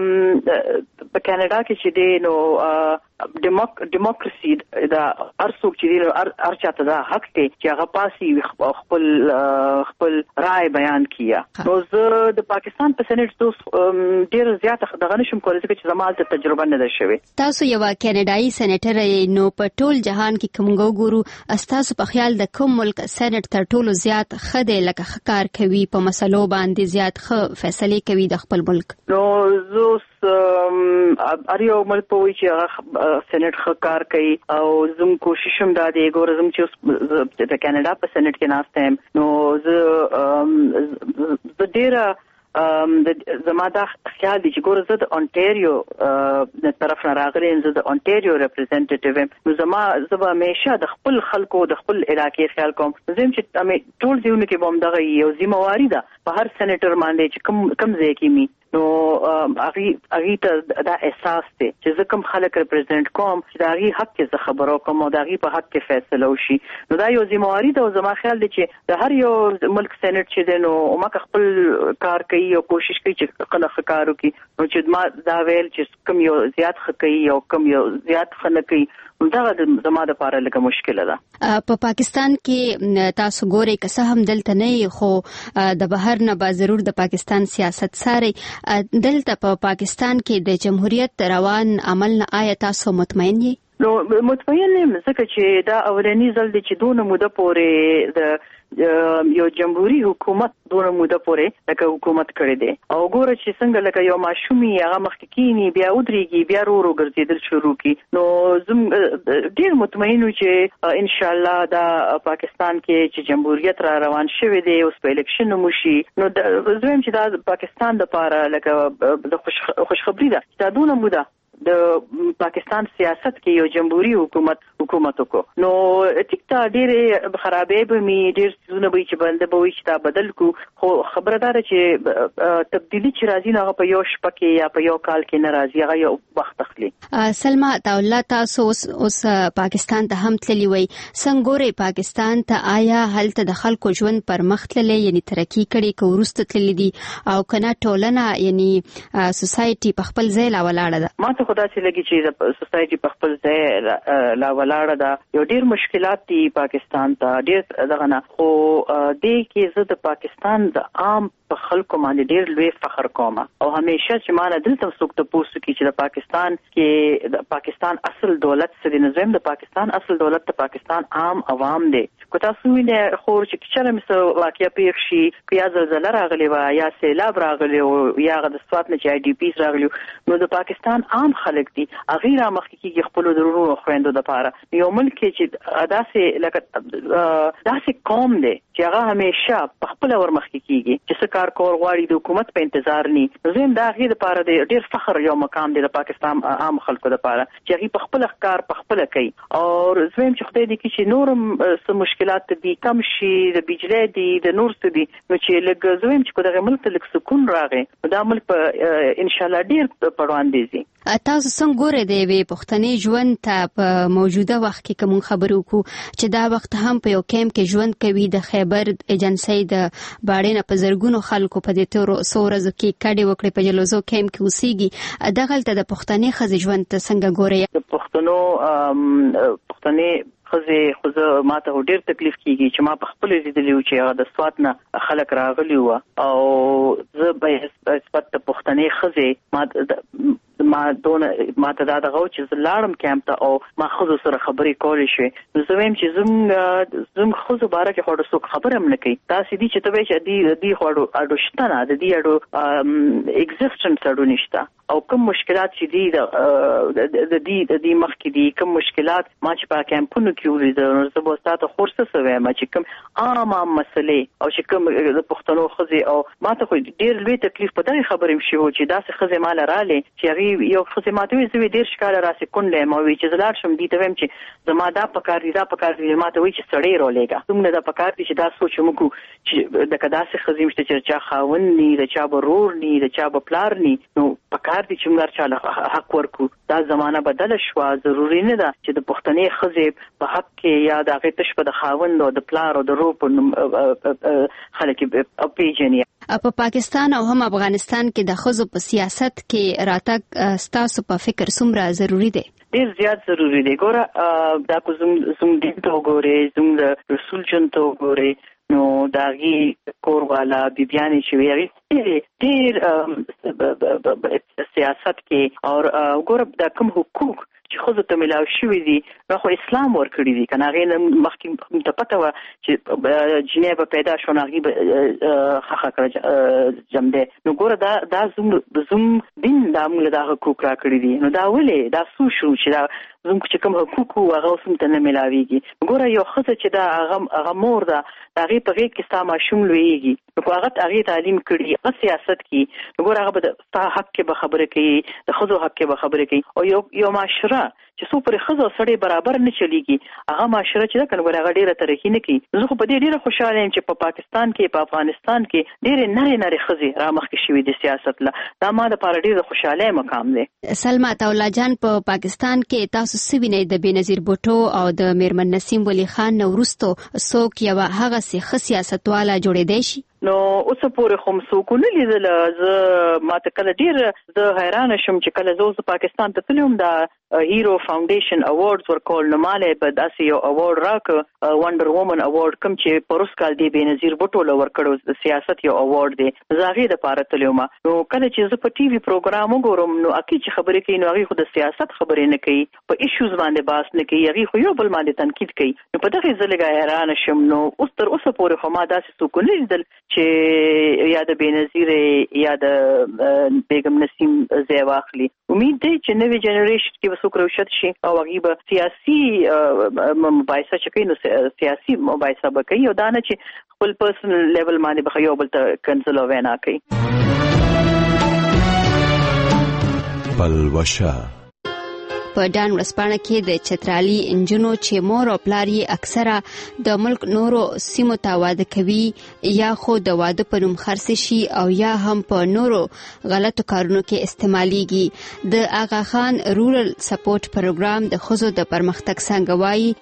په کاناډا کې چې دی نو ډیموکراسي دا ارڅوک چې دی ارچاته دا حق دی چې هغه پاسي خپل رائے بیان کیا. نو زه د پاکستان په سېنات دوس ډیر زیات دغه نشم کولای چې زموږ تجربه نه ده شوی. تاسو یو کاناډایي سېنیټر نو په ټول جهان کې کوم ګورو استاسو په خیال د کوم ملک سېنات تر ټولو زیات خده لکه خکار کوي په مسلو باندې زیات خ فیصله کوي د خپل ملک؟ نو زوس اریو ملک په وی چې سېنات خکار کوي او زم کوشش هم دا دی ګورم چې د کاناډا په سېنات کې ناستم نو زه ډیره زما دا خیال دی چې ګوره زه د انټریو د طرف نه راغلی زه د انټریو ریپرزینټیټیو نو زه به همیشه د خپل خلکو د خپل علاقې خیال کوم. زم چې ټول ځایونه کې به همدغه یو ذمہواري ده په هر سېنیټر باندې چې کم ځای کې می نو هغه ته دا احساس دی چې زه کوم خلک ریپرزینټ کوم چې دا هغه حق کې خبرو کوم او دا هغه په حق کې فیصله وشي. نو دا یو ذمہواري ده او زما خیال دی چې د هر یو ملک سېنیټ چې دی نو ما خپل کار کوي او کوشش کوي چې خلک کار وکړي. نو چې ما دا ویل چې کوم یو زیات خکې او کوم یو زیات خنکې دا زما د لپاره لکه مشکله ده. په پاکستان کې تاسو ګورئ که څه هم دلته نه خو د بهر نه با ضرور د پاکستان سیاست ساري دلته په پاکستان کې د جمهوریت روان عمل نه آیا تاسو مطمئن یې؟ نو مطمئن یم ځکه چې دا اولنی ځل دی چې دونه موده پورې د یو جمهوریت حکومت دونه موده پورې لکه حکومت کړی دی او ګوره چې څنګه لکه یو ماشومي هغه مخکې کینی بیا ودرېږي بیا ورو ګرځېدل شروع کی. نو زم ډیر مطمئن یم چې ان شاء الله دا پاکستان کې چې جمهوریت را روان شوی دی اوس په الیکشن موشي. نو زم چې دا پاکستان د لپاره لکه د خوشخبری ده چې دا دونه موده د پاکستان سیاست کې یو جمهوریت حکومت کو نو ټیک تا ډېر خرابې به می ډېر څونه به چې بنده به وي چې تا بدل کو خو خبردار چې تبدیلی چې راځي نه په یو شپه کې یا په یو کال کې نه راځي هغه یو وخت اخلي. سلمہ تعالی تاسو اوس پاکستان ته هم تللی وي څنګه ګوري پاکستان ته آیا هلته د خلکو ژوند پر مخ تللی یعنی ترقی کړي که ورسته تللی دي او کنه ټولنه یعنی سوسایټي په خپل ځای لا ولاړه ده؟ ما ته خدا چې لګي چې سوسایټي په خپل ځای لا ولاړه ده یو ډیر مشکلات دي پاکستان ته ډیر دغه نه خو دې کې زه د پاکستان د عام په خلکو باندې ډیر لوی فخر کوم او همیشه چې ما نه دلته څوک ته پوښتنه کوي چې د پاکستان کې د پاکستان اصل دولت څه دی نظام د پاکستان اصل دولت د پاکستان عام عوام دی. کو تاسو وینئ خو چې چېرې مثلا واقعیا پیښ شي یا زلزلہ راغلی و یا سیلاب راغلی او یا د سوات نه چې IDP راغلی نو د پاکستان عام خلک دي هغه را مخکې کېږي خپل ضرورو خويندو د پاره یو ملک چې داسې لکه داسې قوم دی چې هغه همیشه په خپل ور مخکې کېږي چې څه کار کول غواړي د حکومت په انتظار نه زم دا غي د پاره دی ډیر فخر یو مقام دی د پاکستان عام خلکو د پاره چې هغه په خپل کار په خپل کوي او زم چې خدای دې کې چې نورم څه مشکلات دي کم شي د بجلی دي د نور څه دي نو چې لږ زم چې دغه ملک ته لږ سکون راغی دا ملک په ان شاء الله ډیر پروان دي. تاسو څنګه ګورئ د وی پښتني ژوند ته په موجوده وخت کې کوم خبرو کو چې دا وخت هم په یو کیمپ کې ژوند کوي د خیبر ایجنسی د باړې په زرګونو خلکو په دې تور سورزو کې کډي وکړي په جلوزو کیمپ کې اوسېږي دغلت د پښتني خزي ژوند ته څنګه ګورئ؟ د پښتني خو زه ماته ډیر تکلیف کیږي چې ما په خپل لیدلی و چې هغه د سوات نه خلک راغلی و او زه به نسبت د پښتني خزي ما ته دا دغه چې لاړم کیمپ ته او ما خو سره خبرې کولې شوې نو زه وایم چې زم خو باره کې خو څوک خبره هم نه کوي تاسو دي چې ته به چې دی خو اډو شته نه د دې اډو ایگزیسټنس اډو نشته او کوم مشکلات چې دي د دې مخ کې دي کوم مشکلات ما چې په کیمپونو کې ولیدل زه به تاسو خورسه سوې ما چې کوم عام مسلې او چې کوم د پښتنو خزي او ما ته خو ډیر لوی تکلیف په دغه خبرې مشي و چې داسې خزي مال رااله چې یو خدماتوي زوی ډیر ښکار راسي کونډه مو وی چې زلار شم دي ته ویم چې زما دا پکار دي ما ته وی چې سړی رولېګا څنګه دا پکار دي چې دا سوچ موږ چې د کدا سه خزیم چې چا خاون ني د چا برور ني د چا بپلار ني نو پکار دي چې موږ چاله حق ورکو. دا زمانہ بدل شو، ضروری نه ده چې د پښتنې خزې په حق کې یا د هغه تش په د خاوند او د پلار او د روپ خلک پیژني. په پاکستان او هم افغانستان کې د خزو په سیاست کې راتګ ستاسو په فکر څومره ضروری دی؟ ډیر زیات ضروری دی. ګوره دا کو زم دین ته وګورئ، زم د رسول جن ته وګورئ، نو داغي کور والا بیبیانی چې ویری ډیر سیاست کې او ګوره د کوم حقوق چې خو ته ملاو شوې دي نو خو اسلام ورکړي دي کنه. غیر مخکې ته پته و چې جنې به پیدا شو نه غي خخه کړ جمده. نو ګوره دا زم دین دا موږ د حقوق را کړی دي. نو دا ولې دا سو شو چې دا زم چې کوم حقوق او هغه سم ته نه ملاويږي. ګوره یو خزه چې دا هغه مور دا هغه په غي کې ستا ماشوم لويږي، نو هغه تعلیم کړي، هغه سیاست کوي. نو ګوره هغه به ستا حق کې به خبره کوي، د خزو حق کې به خبره کوي. او یو معاشره چې څو پر خزو سړی برابر نه چلیږي، هغه معاشره چې دا کنه هغه ډیره ترقی نه کوي. زه خو په دې ډیره خوشاله یم چې په پاکستان کې په افغانستان کې ډیره نری خزي را مخکې شوې د سیاست لا. دا ما د پاره ډیره خوشاله مقام دی. سلمہ تولا جان، په پاکستان کې تاسو سوینې د بنظیر بوټو او د میرمن نسیم ولی خان نورستو څوک یو هغه سي سیاستواله جوړېدای شي؟ نو اوس پورې خو څوک نه لیدل. زه ماته کله ډیر زه حیران شم چې کله زه پاکستان ته تلم دا هیرو فاونډیشن اوارډز ورکول، نو ماله په داسې یو اوارډ راک وندر وومن اوارډ کوم چې پروس کال دی بنظیر بوټو له ورکړو د سیاست یو اوارډ دی. زاغي د پاره تلم. نو کله چې زه په ټي وي پروګرام وګورم نو اکی چې خبرې کوي نو هغه خو د سیاست خبرې نه کوي، په ایشوز باندې باس نه کوي، هغه خو یو بل باندې تنقید کوي. نو په دغه ځل حیران شم. نو اوس تر اوسه پورې خو ما داسې څوک نه لیدل چې یا د بنظیر یا د بیگم نسیم ځای واخلي. امید دی چې نوې جنریشن کې وسوک روشت شي او هغه به سیاسي مباحثه کوي، نو سیاسي مباحثه به کوي او دا نه چې خپل پرسنل لیول باندې به یو بل ته کنسل او وینا کوي. پلوشا په ډان ورسپانه کې د چترالي انجنونو چې مور او پلار یې اکثره د ملک نورو سیمو ته واده کوي یا خو د واده په نوم خرڅ شي او یا هم په نورو غلطو کارونو کې استعماليږي. د آغا خان رورل سپورټ پروګرام د خزو د پرمختګ څنګه وایي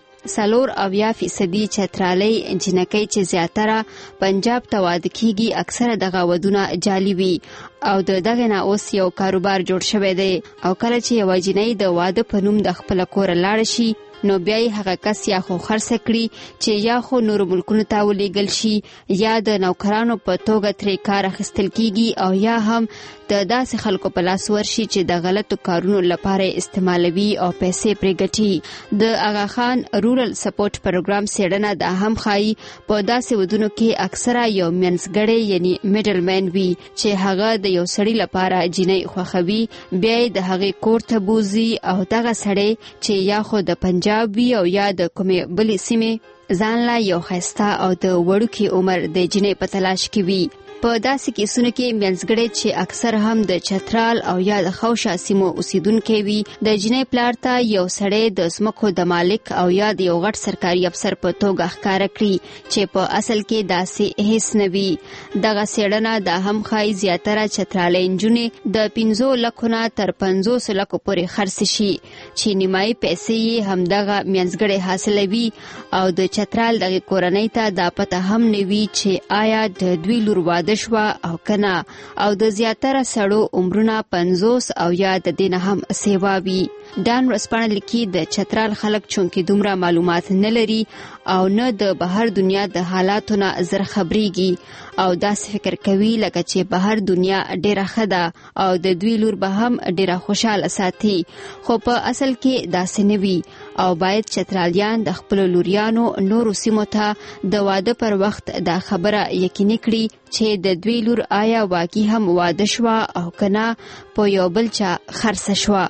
40% چترالي انجنکۍ چې زیاتره پنجاب ته واده کیږي اکثره دغه ودونه جعلي وي او دغه نه اوس یو کاروبار جوړ شوی دی. او کله چې یو جنۍ د واده په نوم د خپل کور لاړ شي نو بیا هغه کس یا خو خرڅ کړي چې یا خو نور ملکونو ته ولېږل شي یا د نوکرانو په توګه ترې کار اخیستل کیږي او یا هم د داسې خلکو په لاس ورشي چې د غلطو کارونو لپاره استعمالوي او پیسې پرې ګټي. د آغا خان رورل سپورټ پروګرام سیډنه د هم خای په داسې ودونو کې اکثره یو منځګړی یعنی میډل مین وي چې هغه د یو سړي لپاره جنۍ خوخوي، بیا د هغې کور ته بوزي او دغه سړی چې یا خو د پنجاب وي او یا د کومې بلې سیمې ځان لا یو ښایسته او د وړوکي عمر د جنۍ په تلاش کې وي. په داسې کیسونو کې منځګړی چې اکثر هم د چترال او یا د خوشا سیمو اوسیدونکي وي د جنۍ پلار ته یو سړی د سمکو د مالک او یا د یو غټ سرکاري افسر په توګه ښکاره کړي چې په اصل کې داسې هیڅ نه وي. دغه څېړنه د هم ښایي زیاتره چترالۍ نجونې د 15 لکو نه تر 50 لکو پورې خرڅ شي چې نیمایي پیسې یې همدغه منځګړی حاصلوي او د چترال دغه کورنۍ ته دا پته هم نه وي چې آیا د دوی لور واده شوا او کنا او د زیاتره سړو عمرونه 50 او یا د دینه هم سیوا وي. ډان ورسپانه لیکي د چترال خلک چونکې دومره معلومات نه لري او نه د بهر دنیا د حالاتو نه زر خبريږي او داسې فکر کوي لکه چې بهر دنیا ډیره ښه ده او د دوی لور به هم ډیره خوشاله ساتي، خو په اصل کې داسې نه وي او باید چترالیان د خپل لوریانو نورو سیمو ته د واده پر وخت دا خبره یقیني کړي چې د دوی لور آیا واقعي هم واده شوا او کنا په یو بل چا خرڅ شوا.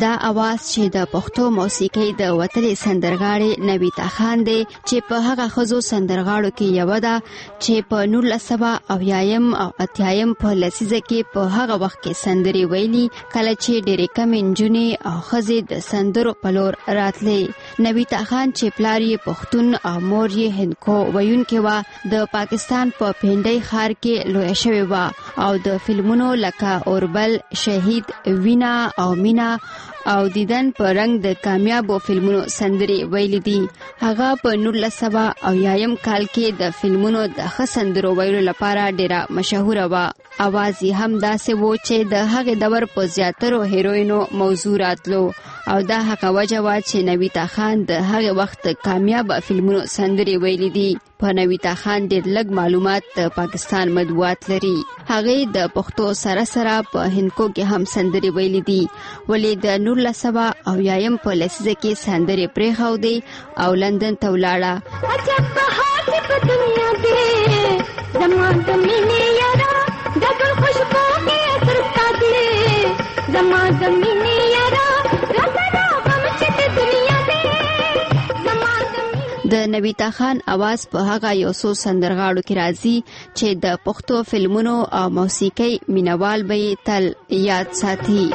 دا اواز چې د پښتو موسیقۍ د وتلې سندرغاړې نویتا خان دی چې په هغه خزو سندرغاړو کې یو ده چې په 1980 او 80 په لسیزه کې په هغه وخت کې سندري ویلي کله چې ډېرې کم نجونې او ښځې د سندرو په لور راتلې. نویتا خان چې پلار یې پښتون او مور یې هندکو ویونکې وه د پاکستان په پینډۍ ښار کې لویه شوې وه او د فلمونو لکه اوربل، شهید، وینا او مینا او دیدن په رنگ د کامیابو فلمونو سندري ویلي دي. هغه په 1980 کال کې د فلمونو د ښه سندرو ویلو لپاره ډیره مشهوره وه. اواز یې هم داسې و چې د هغې دور په زیاترو هیروینو موضوع راتلو او دا هغه وجه وه چې نویتا خان د هغې وخت کامیابه فلمونو سندري ویلي دي. په نویتا خان ډېر لږ معلومات د پاکستان مطبوعات لري. هغې د پښتو سره سره په هندکو کې هم سندري ویلي دي ولې د 1980 په لسیزه کې سندري پرېښودې او لندن ته ولاړه. د نویتا خان اواز په هغه یو څو سندرغاړو کې راځي چې د پښتو فلمونو او موسیقۍ مینوال به تل یاد ساتي.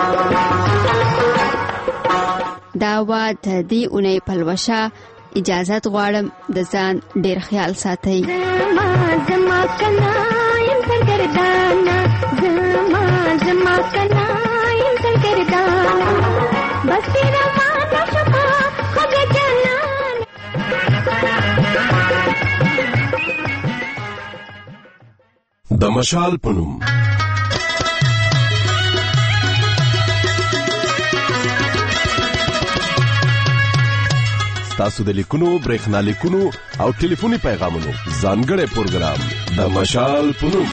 دا وا د دې اونۍ پلوشه اجازت غواړم د ځان ډیر خیال ساتئ. زما کنا یم سرګردانا زما کنا یم سرګردانا بس تیرا مانا شپا خوږ جانان. د مشال پنوم تاسو د لیکونو، برېښنا لیکونو او ټلیفوني پیغامونو ځانګړی پروګرام د مشال پنوم